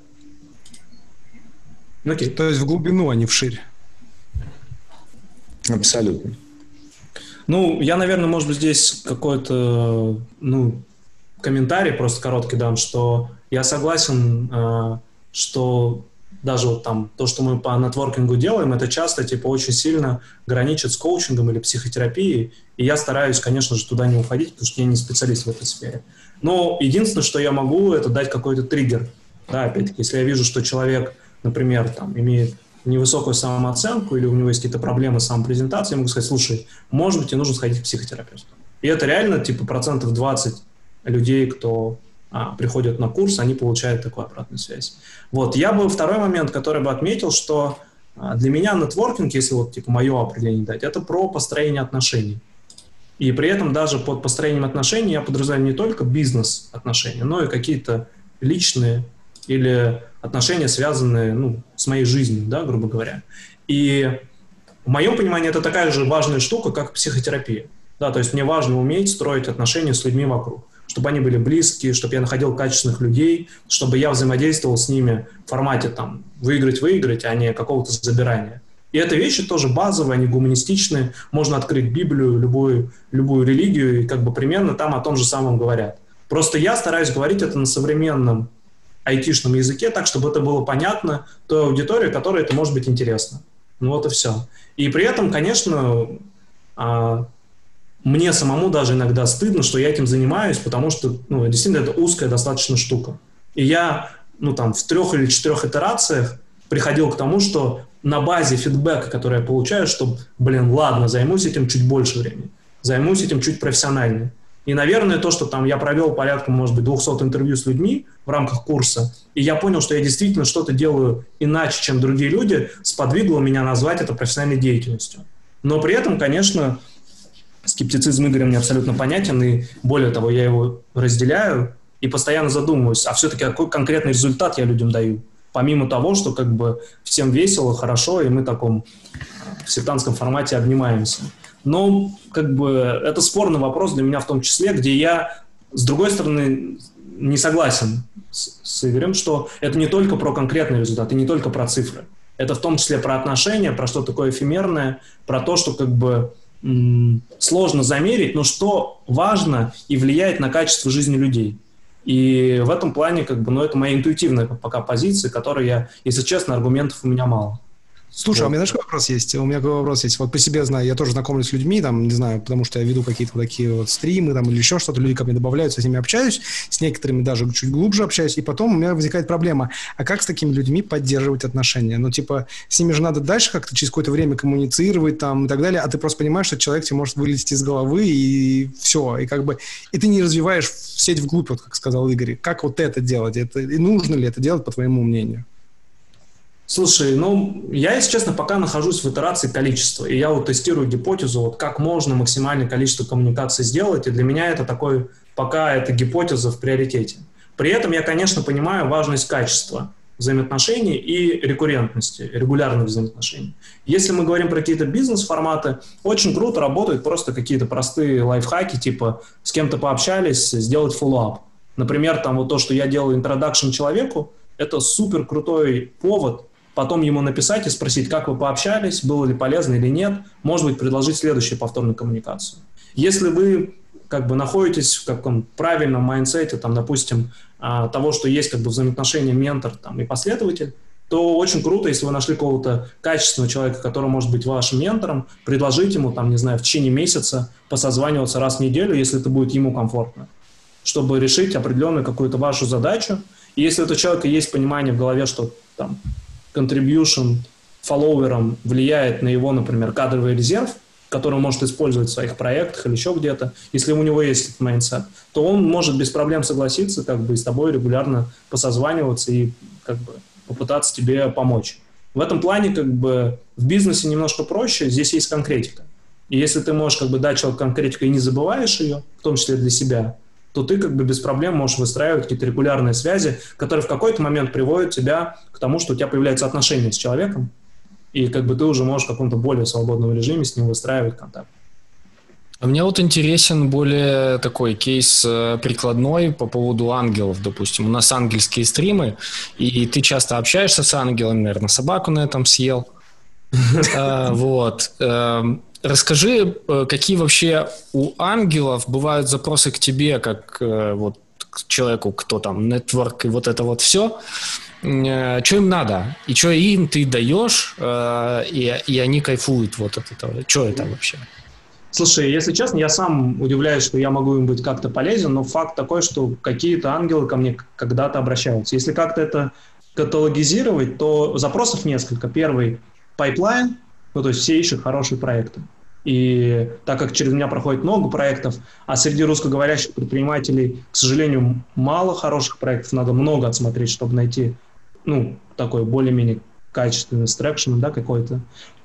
Okay. То есть в глубину, а не вширь. Абсолютно. Ну, я, наверное, может быть, здесь какой-то, ну, комментарий просто короткий дам, что я согласен, э, что даже вот там то, что мы по нетворкингу делаем, это часто, типа, очень сильно граничит с коучингом или психотерапией, и я стараюсь, конечно же, туда не уходить, потому что я не специалист в этой сфере. Но единственное, что я могу, это дать какой-то триггер. Да, опять-таки, если я вижу, что человек, например, там, имеет невысокую самооценку или у него есть какие-то проблемы с самопрезентацией, я могу сказать, слушай, может быть, тебе нужно сходить к психотерапевту. И это реально, типа, процентов двадцать людей, кто а, приходят на курс, они получают такую обратную связь. Вот, я бы второй момент, который бы отметил, что а, для меня нетворкинг, если вот, типа, мое определение дать, это про построение отношений. И при этом даже под построением отношений я подразумеваю не только бизнес-отношения, но и какие-то личные или отношения, связанные, ну, с моей жизнью, да, грубо говоря. И в моем понимании это такая же важная штука, как психотерапия. Да, то есть мне важно уметь строить отношения с людьми вокруг, чтобы они были близкие, чтобы я находил качественных людей, чтобы я взаимодействовал с ними в формате там выиграть-выиграть, а не какого-то забирания. И это вещи тоже базовые, они гуманистичные. Можно открыть Библию, любую, любую религию, и как бы примерно там о том же самом говорят. Просто я стараюсь говорить это на современном айтишном языке, так, чтобы это было понятно той аудитории, которой это может быть интересно. Ну вот и все. И при этом, конечно, а, мне самому даже иногда стыдно, что я этим занимаюсь, потому что, ну, действительно, это узкая достаточно штука. И я, ну, там, в трех или четырех итерациях приходил к тому, что на базе фидбэка, который я получаю, что, блин, ладно, займусь этим чуть больше времени, займусь этим чуть профессиональнее. И, наверное, то, что там я провел порядка, может быть, двухсот интервью с людьми в рамках курса, и я понял, что я действительно что-то делаю иначе, чем другие люди, сподвигло меня назвать это профессиональной деятельностью. Но при этом, конечно, скептицизм Игоря мне абсолютно понятен, и более того, я его разделяю и постоянно задумываюсь, а все-таки какой конкретный результат я людям даю, помимо того, что как бы всем весело, хорошо, и мы в таком в сектантском формате обнимаемся. Но как бы это спорный вопрос для меня в том числе, где я, с другой стороны, не согласен с, с Игорем, что это не только про конкретный результат и не только про цифры. Это в том числе про отношения, про что такое эфемерное, про то, что как бы м- сложно замерить, но что важно и влияет на качество жизни людей. И в этом плане, как бы, ну, это моя интуитивная пока позиция, которой я, если честно, аргументов у меня мало. Слушай, вот. А у меня, знаешь, какой вопрос есть? У меня какой вопрос есть. Вот по себе знаю, я тоже знакомлюсь с людьми, там, не знаю, потому что я веду какие-то вот такие вот стримы, там, или еще что-то, люди ко мне добавляются, с ними общаюсь, с некоторыми даже чуть глубже общаюсь, и потом у меня возникает проблема, а как с такими людьми поддерживать отношения? Ну, типа, с ними же надо дальше как-то через какое-то время коммуницировать, там, и так далее, а ты просто понимаешь, что человек тебе может вылезти из головы, и все, и как бы, и ты не развиваешь сеть вглубь, вот как сказал Игорь. Как вот это делать? Это, и нужно ли это делать, по твоему мнению? Слушай, ну, я, если честно, пока нахожусь в итерации количества, и я вот тестирую гипотезу, вот как можно максимальное количество коммуникаций сделать, и для меня это такой, пока это гипотеза в приоритете. При этом я, конечно, понимаю важность качества взаимоотношений и рекуррентности, регулярных взаимоотношений. Если мы говорим про какие-то бизнес-форматы, очень круто работают просто какие-то простые лайфхаки, типа с кем-то пообщались, сделать фоллоуап. Например, там вот то, что я делаю интродакшн человеку, это супер крутой повод потом ему написать и спросить, как вы пообщались, было ли полезно или нет, может быть, предложить следующую повторную коммуникацию. Если вы как бы находитесь в каком правильном майндсете, там, допустим, того, что есть как бы взаимоотношения ментор там, и последователь, то очень круто, если вы нашли какого-то качественного человека, который может быть вашим ментором, предложить ему, там, не знаю, в течение месяца посозваниваться раз в неделю, если это будет ему комфортно, чтобы решить определенную какую-то вашу задачу. И если у этого человека есть понимание в голове, что там contribution фолловером влияет на его, например, кадровый резерв, который он может использовать в своих проектах или еще где-то, если у него есть этот майндсет, то он может без проблем согласиться как бы, и с тобой регулярно посозваниваться и как бы, попытаться тебе помочь. В этом плане как бы, в бизнесе немножко проще, здесь есть конкретика. И если ты можешь как бы, дать человеку конкретику и не забываешь ее, в том числе для себя, то ты как бы без проблем можешь выстраивать какие-то регулярные связи, которые в какой-то момент приводят тебя к тому, что у тебя появляются отношения с человеком, и как бы ты уже можешь в каком-то более свободном режиме с ним выстраивать контакт. А мне вот интересен более такой кейс прикладной по поводу ангелов, допустим. У нас ангельские стримы, и ты часто общаешься с ангелами, наверное, собаку на этом съел. Вот. Расскажи, какие вообще у ангелов бывают запросы к тебе, как вот к человеку, кто там, нетворк и вот это вот все. Что им надо? И что им ты даешь, и, и они кайфуют вот от этого. Что это вообще? Слушай, если честно, я сам удивляюсь, что я могу им быть как-то полезен, но факт такой, что какие-то ангелы ко мне когда-то обращаются. Если как-то это каталогизировать, то запросов несколько. Первый – пайплайн, ну, то есть все ищут хорошие проекты. И так как через меня проходит много проектов, а среди русскоговорящих предпринимателей, к сожалению, мало хороших проектов, надо много отсмотреть, чтобы найти, ну, такой более-менее качественный стрекшн, да, какой-то,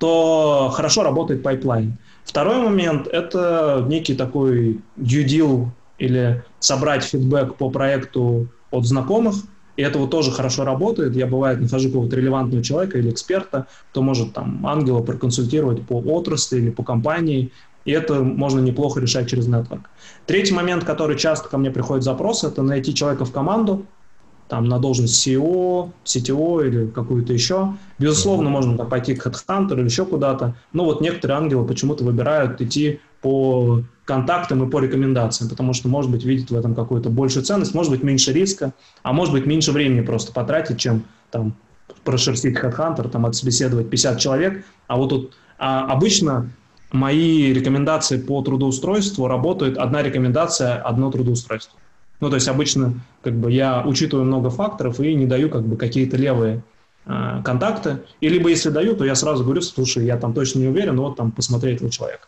то хорошо работает пайплайн. Второй момент – это некий такой due deal или собрать фидбэк по проекту от знакомых, и это вот тоже хорошо работает. Я, бывает, нахожу какого-то релевантного человека или эксперта, кто может там ангела проконсультировать по отрасли или по компании, и это можно неплохо решать через нетворк. Третий момент, который часто ко мне приходит запрос, это найти человека в команду, там, на должность си и о, си ти о или какую-то еще. Безусловно, можно там, пойти к HeadHunter или еще куда-то, но вот некоторые ангелы почему-то выбирают идти по контактам и по рекомендациям, потому что, может быть, видят в этом какую-то большую ценность, может быть, меньше риска, а может быть, меньше времени просто потратить, чем там прошерстить HeadHunter, там, отсобеседовать пятьдесят человек. А вот тут а обычно мои рекомендации по трудоустройству работают одна рекомендация, одно трудоустройство. Ну, то есть обычно как бы, я учитываю много факторов и не даю как бы, какие-то левые э, контакты. И либо если даю, то я сразу говорю, слушай, я там точно не уверен, но вот там посмотри этого человека.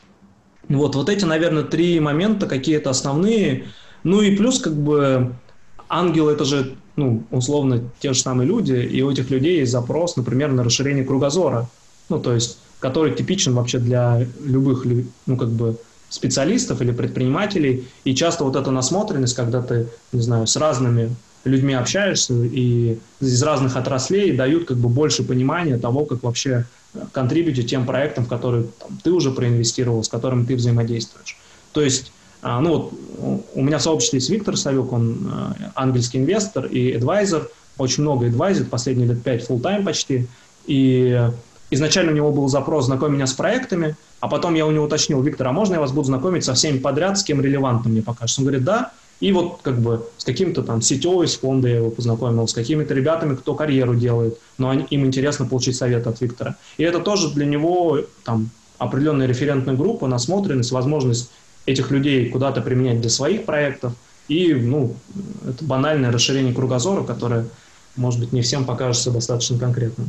Вот, вот эти, наверное, три момента какие-то основные. Ну и плюс как бы ангелы – это же, ну, условно, те же самые люди, и у этих людей есть запрос, например, на расширение кругозора. Ну, то есть, который типичен вообще для любых, ну, как бы, специалистов или предпринимателей, и часто вот эта насмотренность, когда ты, не знаю, с разными людьми общаешься и из разных отраслей дают как бы больше понимания того, как вообще контрибьютить тем проектам, в которые там, ты уже проинвестировал, с которыми ты взаимодействуешь. То есть, ну вот, у меня в сообществе есть Виктор Савюк, он ангельский инвестор и адвайзер, очень много адвайзит, последние лет пять full-time почти, и изначально у него был запрос «знакомь меня с проектами», а потом я у него уточнил: Виктор, а можно я вас буду знакомить со всеми подряд, с кем релевантно мне покажешь? Он говорит, да. И вот как бы с каким-то там си ти о из фонда я его познакомил, с какими-то ребятами, кто карьеру делает, но они, им интересно получить совет от Виктора. И это тоже для него там определенная референтная группа, насмотренность, возможность этих людей куда-то применять для своих проектов. И, ну, это банальное расширение кругозора, которое, может быть, не всем покажется достаточно конкретным.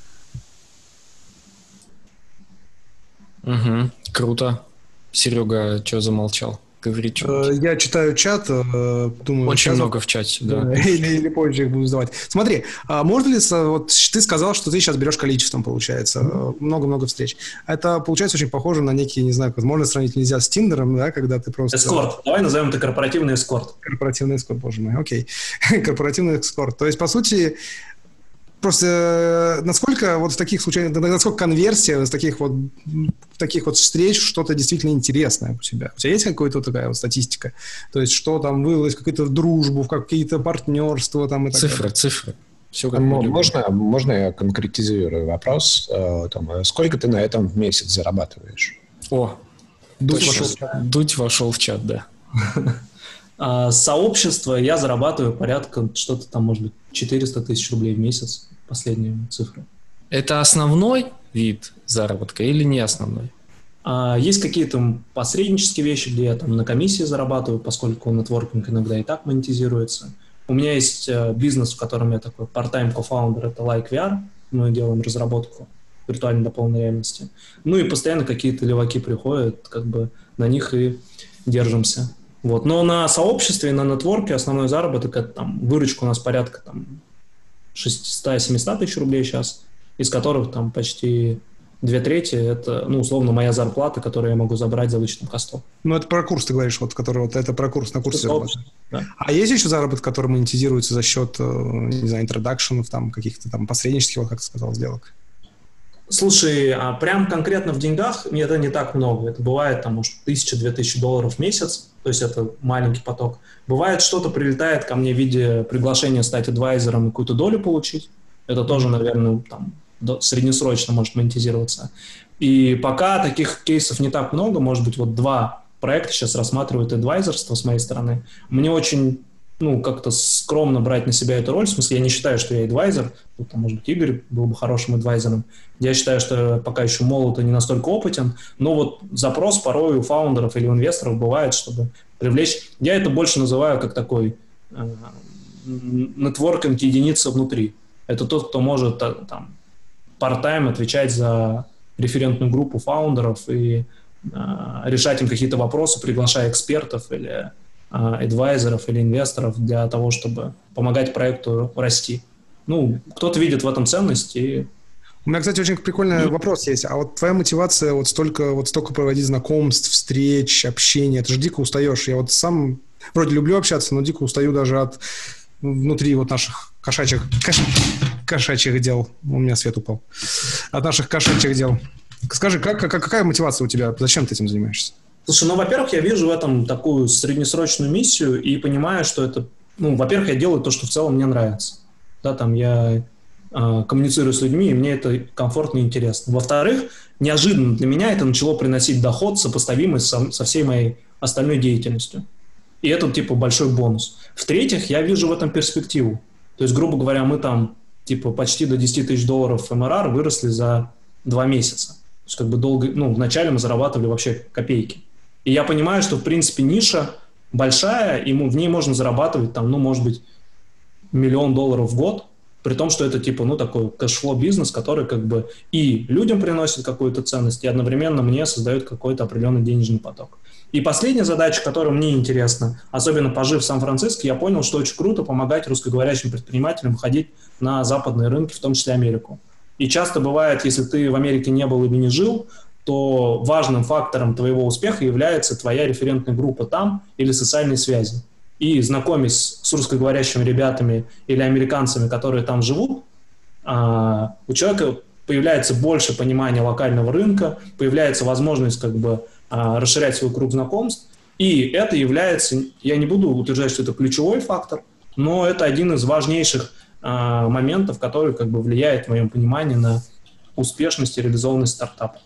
Угу, круто. Серега, что замолчал? Говори, что. Я читаю чат, думаю... Очень сейчас... много в чате, да. да или, или позже их буду задавать. Смотри, а можно ли... Вот ты сказал, что ты сейчас берешь количеством, получается. Много-много встреч. Это, получается, очень похоже на некий, не знаю, можно сравнить нельзя с Тиндером, да, когда ты просто... Эскорт. Давай назовем это корпоративный эскорт. Корпоративный эскорт, боже мой, окей. Корпоративный эскорт. То есть, по сути... Просто насколько вот в таких случаях, насколько конверсия из таких вот, таких вот встреч что-то действительно интересное у тебя? У тебя есть какая-то вот такая вот статистика? То есть что там вылилось в какую-то дружбу, в какие-то партнерства там и так цифры, далее? Цифры, все как можно, можно я конкретизирую вопрос? Там, сколько ты на этом в месяц зарабатываешь? О, Дудь вошел, Дудь вошел в чат, да. Сообщество я зарабатываю порядка, что-то там, может быть, четыреста тысяч рублей в месяц, последние цифры. Это основной вид заработка или не основной? Есть какие-то посреднические вещи, где я там на комиссии зарабатываю, поскольку нетворкинг иногда и так монетизируется. У меня есть бизнес, в котором я такой part-time co-founder, это LikeVR, мы делаем разработку виртуальной дополненной реальности. Ну и постоянно какие-то леваки приходят, как бы на них и держимся. Вот. Но на сообществе, на нетворке основной заработок, это там выручка у нас порядка там шестьсот-семьсот тысяч рублей сейчас, из которых там почти две трети это, ну, условно, моя зарплата, которую я могу забрать за вычетом костов. Ну, это про курс, ты говоришь, вот, который вот это про курс, на курсе зарабатываешь. Да. А есть еще заработок, который монетизируется за счет, не знаю, интродакшенов, там, каких-то там посреднических, вот как ты сказал, сделок? Слушай, а прям конкретно в деньгах это не так много. Это бывает, там, может, тысяча-две тысячи долларов в месяц, то есть это маленький поток. Бывает, что-то прилетает ко мне в виде приглашения стать адвайзером и какую-то долю получить. Это тоже, наверное, там, среднесрочно может монетизироваться. И пока таких кейсов не так много, может быть, вот два проекта сейчас рассматривают адвайзерство с моей стороны. Мне очень, ну, как-то скромно брать на себя эту роль, в смысле, я не считаю, что я адвайзер, тут, может быть, Игорь был бы хорошим адвайзером. Я считаю, что я пока еще молод и не настолько опытен, но вот запрос порой у фаундеров или у инвесторов бывает, чтобы привлечь. Я это больше называю как такой э, нетворкинг единица внутри. Это тот, кто может там part-time отвечать за референтную группу фаундеров и э, решать им какие-то вопросы, приглашая экспертов или э, адвайзеров или инвесторов для того, чтобы помогать проекту расти. Ну, кто-то видит в этом ценность. И... У меня, кстати, очень прикольный mm-hmm. вопрос есть. А вот твоя мотивация вот столько, вот столько проводить знакомств, встреч, общения, ты же дико устаешь. Я вот сам вроде люблю общаться, но дико устаю даже от внутри вот наших кошачьих, кош... кошачьих дел. У меня свет упал. От наших кошачьих дел. Скажи, как, как, какая мотивация у тебя? Зачем ты этим занимаешься? Слушай, ну, во-первых, я вижу в этом такую среднесрочную миссию и понимаю, что это... Ну, во-первых, я делаю то, что в целом мне нравится. Да, там я э, коммуницирую с людьми, и мне это комфортно и интересно. Во-вторых, неожиданно для меня это начало приносить доход, сопоставимый со, со всей моей остальной деятельностью. И это, типа, большой бонус. В-третьих, я вижу в этом перспективу. То есть, грубо говоря, мы там, типа, почти до десять тысяч долларов эм эр ар выросли за два месяца. То есть, как бы долго... Ну, вначале мы зарабатывали вообще копейки. И я понимаю, что, в принципе, ниша большая, и в ней можно зарабатывать, там, ну, может быть, миллион долларов в год, при том, что это, типа, ну, такой кэшфлоу бизнес, который, как бы, и людям приносит какую-то ценность, и одновременно мне создает какой-то определенный денежный поток. И последняя задача, которая мне интересна, особенно пожив в Сан-Франциско, я понял, что очень круто помогать русскоговорящим предпринимателям ходить на западные рынки, в том числе Америку. И часто бывает, если ты в Америке не был или не жил, то важным фактором твоего успеха является твоя референтная группа там или социальные связи. И знакомясь с русскоговорящими ребятами или американцами, которые там живут, у человека появляется больше понимания локального рынка, появляется возможность как бы расширять свой круг знакомств. И это является, я не буду утверждать, что это ключевой фактор, но это один из важнейших моментов, который как бы влияет, в моем понимании, на успешность и реализованность стартапа.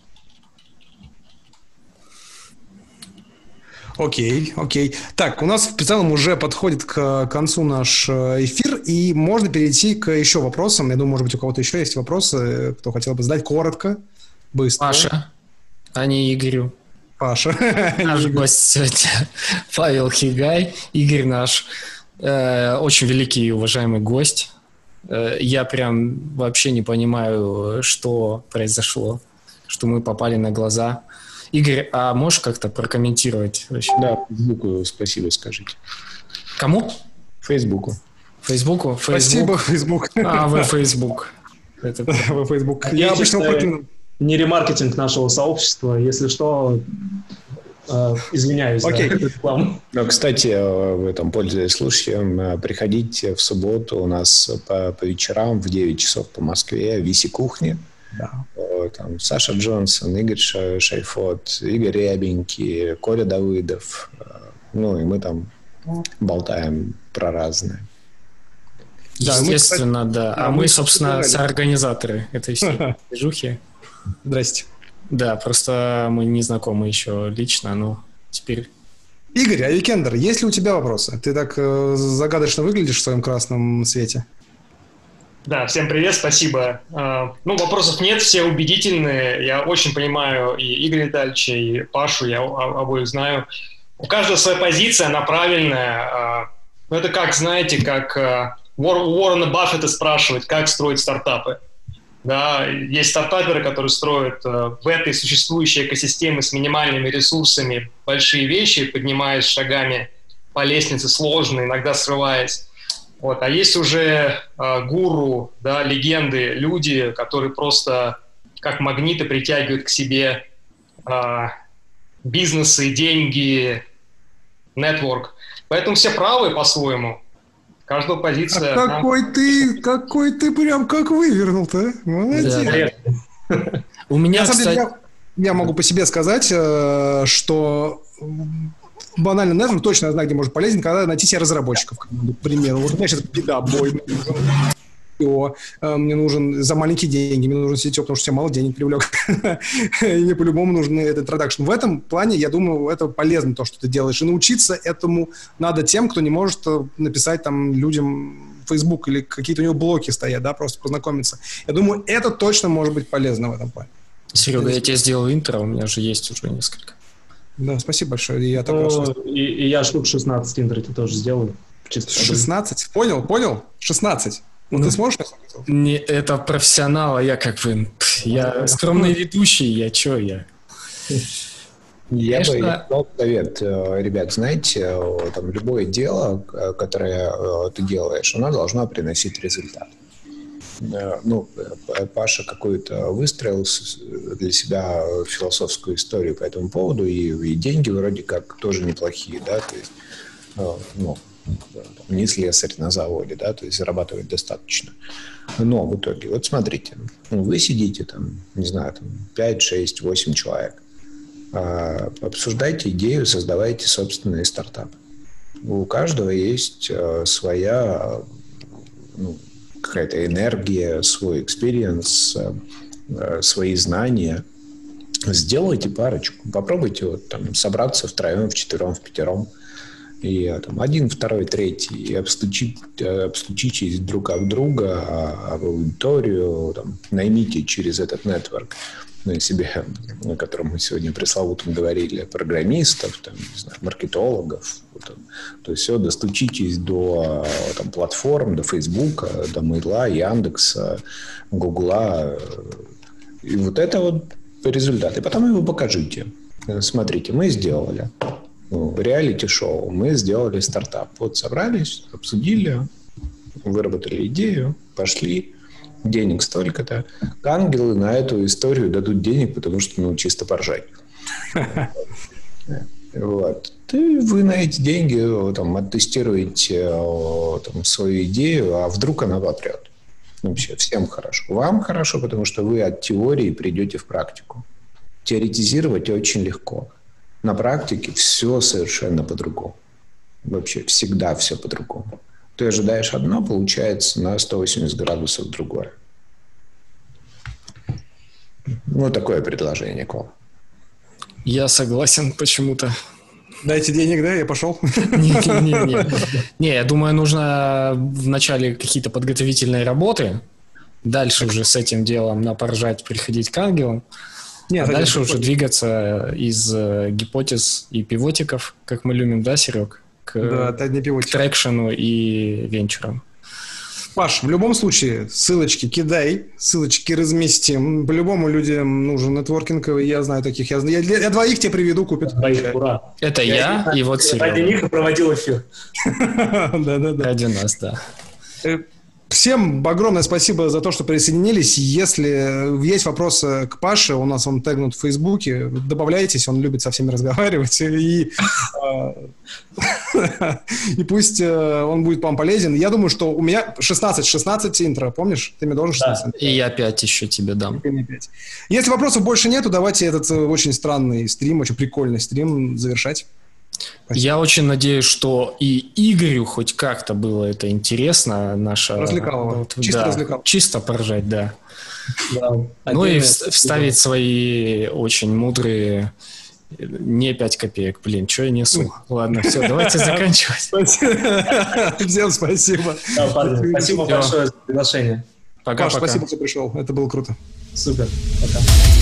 Окей, окей. Так, у нас в целом уже подходит к концу наш эфир, и можно перейти к еще вопросам. Я думаю, может быть, у кого-то еще есть вопросы, кто хотел бы задать коротко, быстро. Паша, а не Игорю. Паша. Наш гость сегодня Павел Хигай. Игорь наш э, очень великий и уважаемый гость. Э, я прям вообще не понимаю, что произошло, что мы попали на глаза. Игорь, а можешь как-то прокомментировать вообще? Да, Фейсбуку спасибо скажите. Кому? Фейсбуку. Фейсбуку? Спасибо, Фейсбук. А, вы Фейсбук. Это... Вы Фейсбук. Я обычно это не ремаркетинг нашего сообщества. Если что, э, извиняюсь okay. за рекламу. Но, кстати, в этом, пользуясь случаем, приходите в субботу у нас по, по вечерам в девять часов по Москве в Виси-кухне. Да. Там Саша Джонсон, Игорь Шайфот, Игорь Рябенький, Коля Давыдов. Ну, и мы там болтаем про разное. Да, естественно, мы, кстати, да. А мы, мы собственно, соорганизаторы этой всей движухи. Здрасте. Да, просто мы не знакомы еще лично, но теперь... Игорь, а Викендер, есть ли у тебя вопросы? Ты так э, загадочно выглядишь в своем красном цвете. Да, всем привет, спасибо. Ну, вопросов нет, все убедительные. Я очень понимаю и Игоря Витальевича, и Пашу, я обоих знаю. У каждого своя позиция, она правильная. Ну, это как, знаете, как у Уоррена Баффета спрашивать, как строить стартапы. Да, есть стартаперы, которые строят э, в этой существующей экосистеме с минимальными ресурсами большие вещи, поднимаясь шагами по лестнице сложно, иногда срываясь. Вот. А есть уже э, гуру, да, легенды, люди, которые просто как магниты притягивают к себе э, бизнесы, деньги, нетворк. Поэтому все правы по-своему. Каждая позиция... А какой она... ты, какой ты прям как вывернул-то, а? Молодец. Да. У меня, я, кстати... я, я могу по себе сказать, что банально нетворк точно знаю, где может полезен, когда найти себе разработчиков, к примеру. Вот у меня сейчас беда, бой. Мне нужен за маленькие деньги, мне нужен сеть, потому что я мало денег привлек. И мне по-любому нужен этот продакшн. В этом плане, я думаю, это полезно, то, что ты делаешь. И научиться этому надо тем, кто не может написать там людям в Facebook или какие-то у него блоки стоят, да, просто познакомиться. Я думаю, это точно может быть полезно в этом плане. Серега, я тебе сделал интро, у меня же есть уже несколько. Да, спасибо большое. Я ну, и, и я штук шестнадцать интро тоже сделаю. шестнадцать? Понял, понял? шестнадцать. Ну, ты сможешь? Не, это профессионал, а я как бы... Я скромный ведущий, я чё, я... Я бы дал совет, ребят, знаете, там любое дело, которое ты делаешь, оно должно приносить результат. Ну, Паша какую-то выстроил для себя философскую историю по этому поводу, и, и деньги вроде как тоже неплохие, да, то есть, ну, не слесарь на заводе, да, то есть зарабатывать достаточно. Но в итоге, вот смотрите, вы сидите там, не знаю, там пять, шесть, восемь человек, обсуждайте идею, создавайте собственный стартап. У каждого есть своя, ну, какая-то энергия, свой экспириенс, свои знания. Сделайте парочку, попробуйте вот там собраться втроем, вчетвером, впятером, и там один, второй, третий, и обстучите, обстучитесь друг об друга, об аудиторию, там, наймите через этот нетворк на себе, о котором мы сегодня пресловутом говорили, программистов, там, не знаю, маркетологов, там, то есть все, достучитесь до там, платформ, до Фейсбука, до Мейла, Яндекса, Гугла, и вот это вот результат. И потом его покажите. Смотрите, мы сделали реалити-шоу, мы сделали стартап. Вот собрались, обсудили, выработали идею, пошли, денег столько-то. Ангелы на эту историю дадут денег, потому что, ну, чисто поржать. Вот. И вы на эти деньги там, оттестируете там, свою идею, а вдруг она попрет. Вообще, всем хорошо. Вам хорошо, потому что вы от теории придете в практику. Теоретизировать очень легко. На практике все совершенно по-другому. Вообще всегда все по-другому. Ты ожидаешь одно, получается на сто восемьдесят градусов другое. Ну, такое предложение к вам. Я согласен почему-то. Дайте денег, да, я пошел. Не-не-не. Не, я думаю, нужно вначале какие-то подготовительные работы, дальше уже с этим делом напоржать, приходить к ангелам. Нет, а дальше уже двигаться из э, гипотез и пивотиков, как мы любим, да, Серег? К, да, к трекшену и венчурам. Паш, в любом случае, ссылочки кидай, ссылочки разместим. По-любому людям нужен нетворкинг, я знаю таких. Я, я, я двоих тебе приведу, купят. Двоих, ура. Это я, я и вот Серега. Ради них проводил эфир. Да-да-да. Ради нас, да. Всем огромное спасибо за то, что присоединились. Если есть вопросы к Паше, у нас он тегнут в Фейсбуке, добавляйтесь, он любит со всеми разговаривать. И, и пусть он будет вам полезен. Я думаю, что у меня шестнадцать шестнадцать интро, помнишь? Ты мне должен шестнадцать. И я пять еще тебе дам. Если вопросов больше нету, давайте этот очень странный стрим, очень прикольный стрим завершать. Спасибо. Я очень надеюсь, что и Игорю хоть как-то было это интересно. Наша, развлекало. Вот, чисто да, развлекало. Чисто поржать, да. да. Ну и вставить свои очень мудрые не пять копеек. Блин, что я несу? Ладно, все, давайте заканчивать. Всем спасибо. Спасибо большое за приглашение. Пока, спасибо, что пришел. Это было круто. Супер. Пока.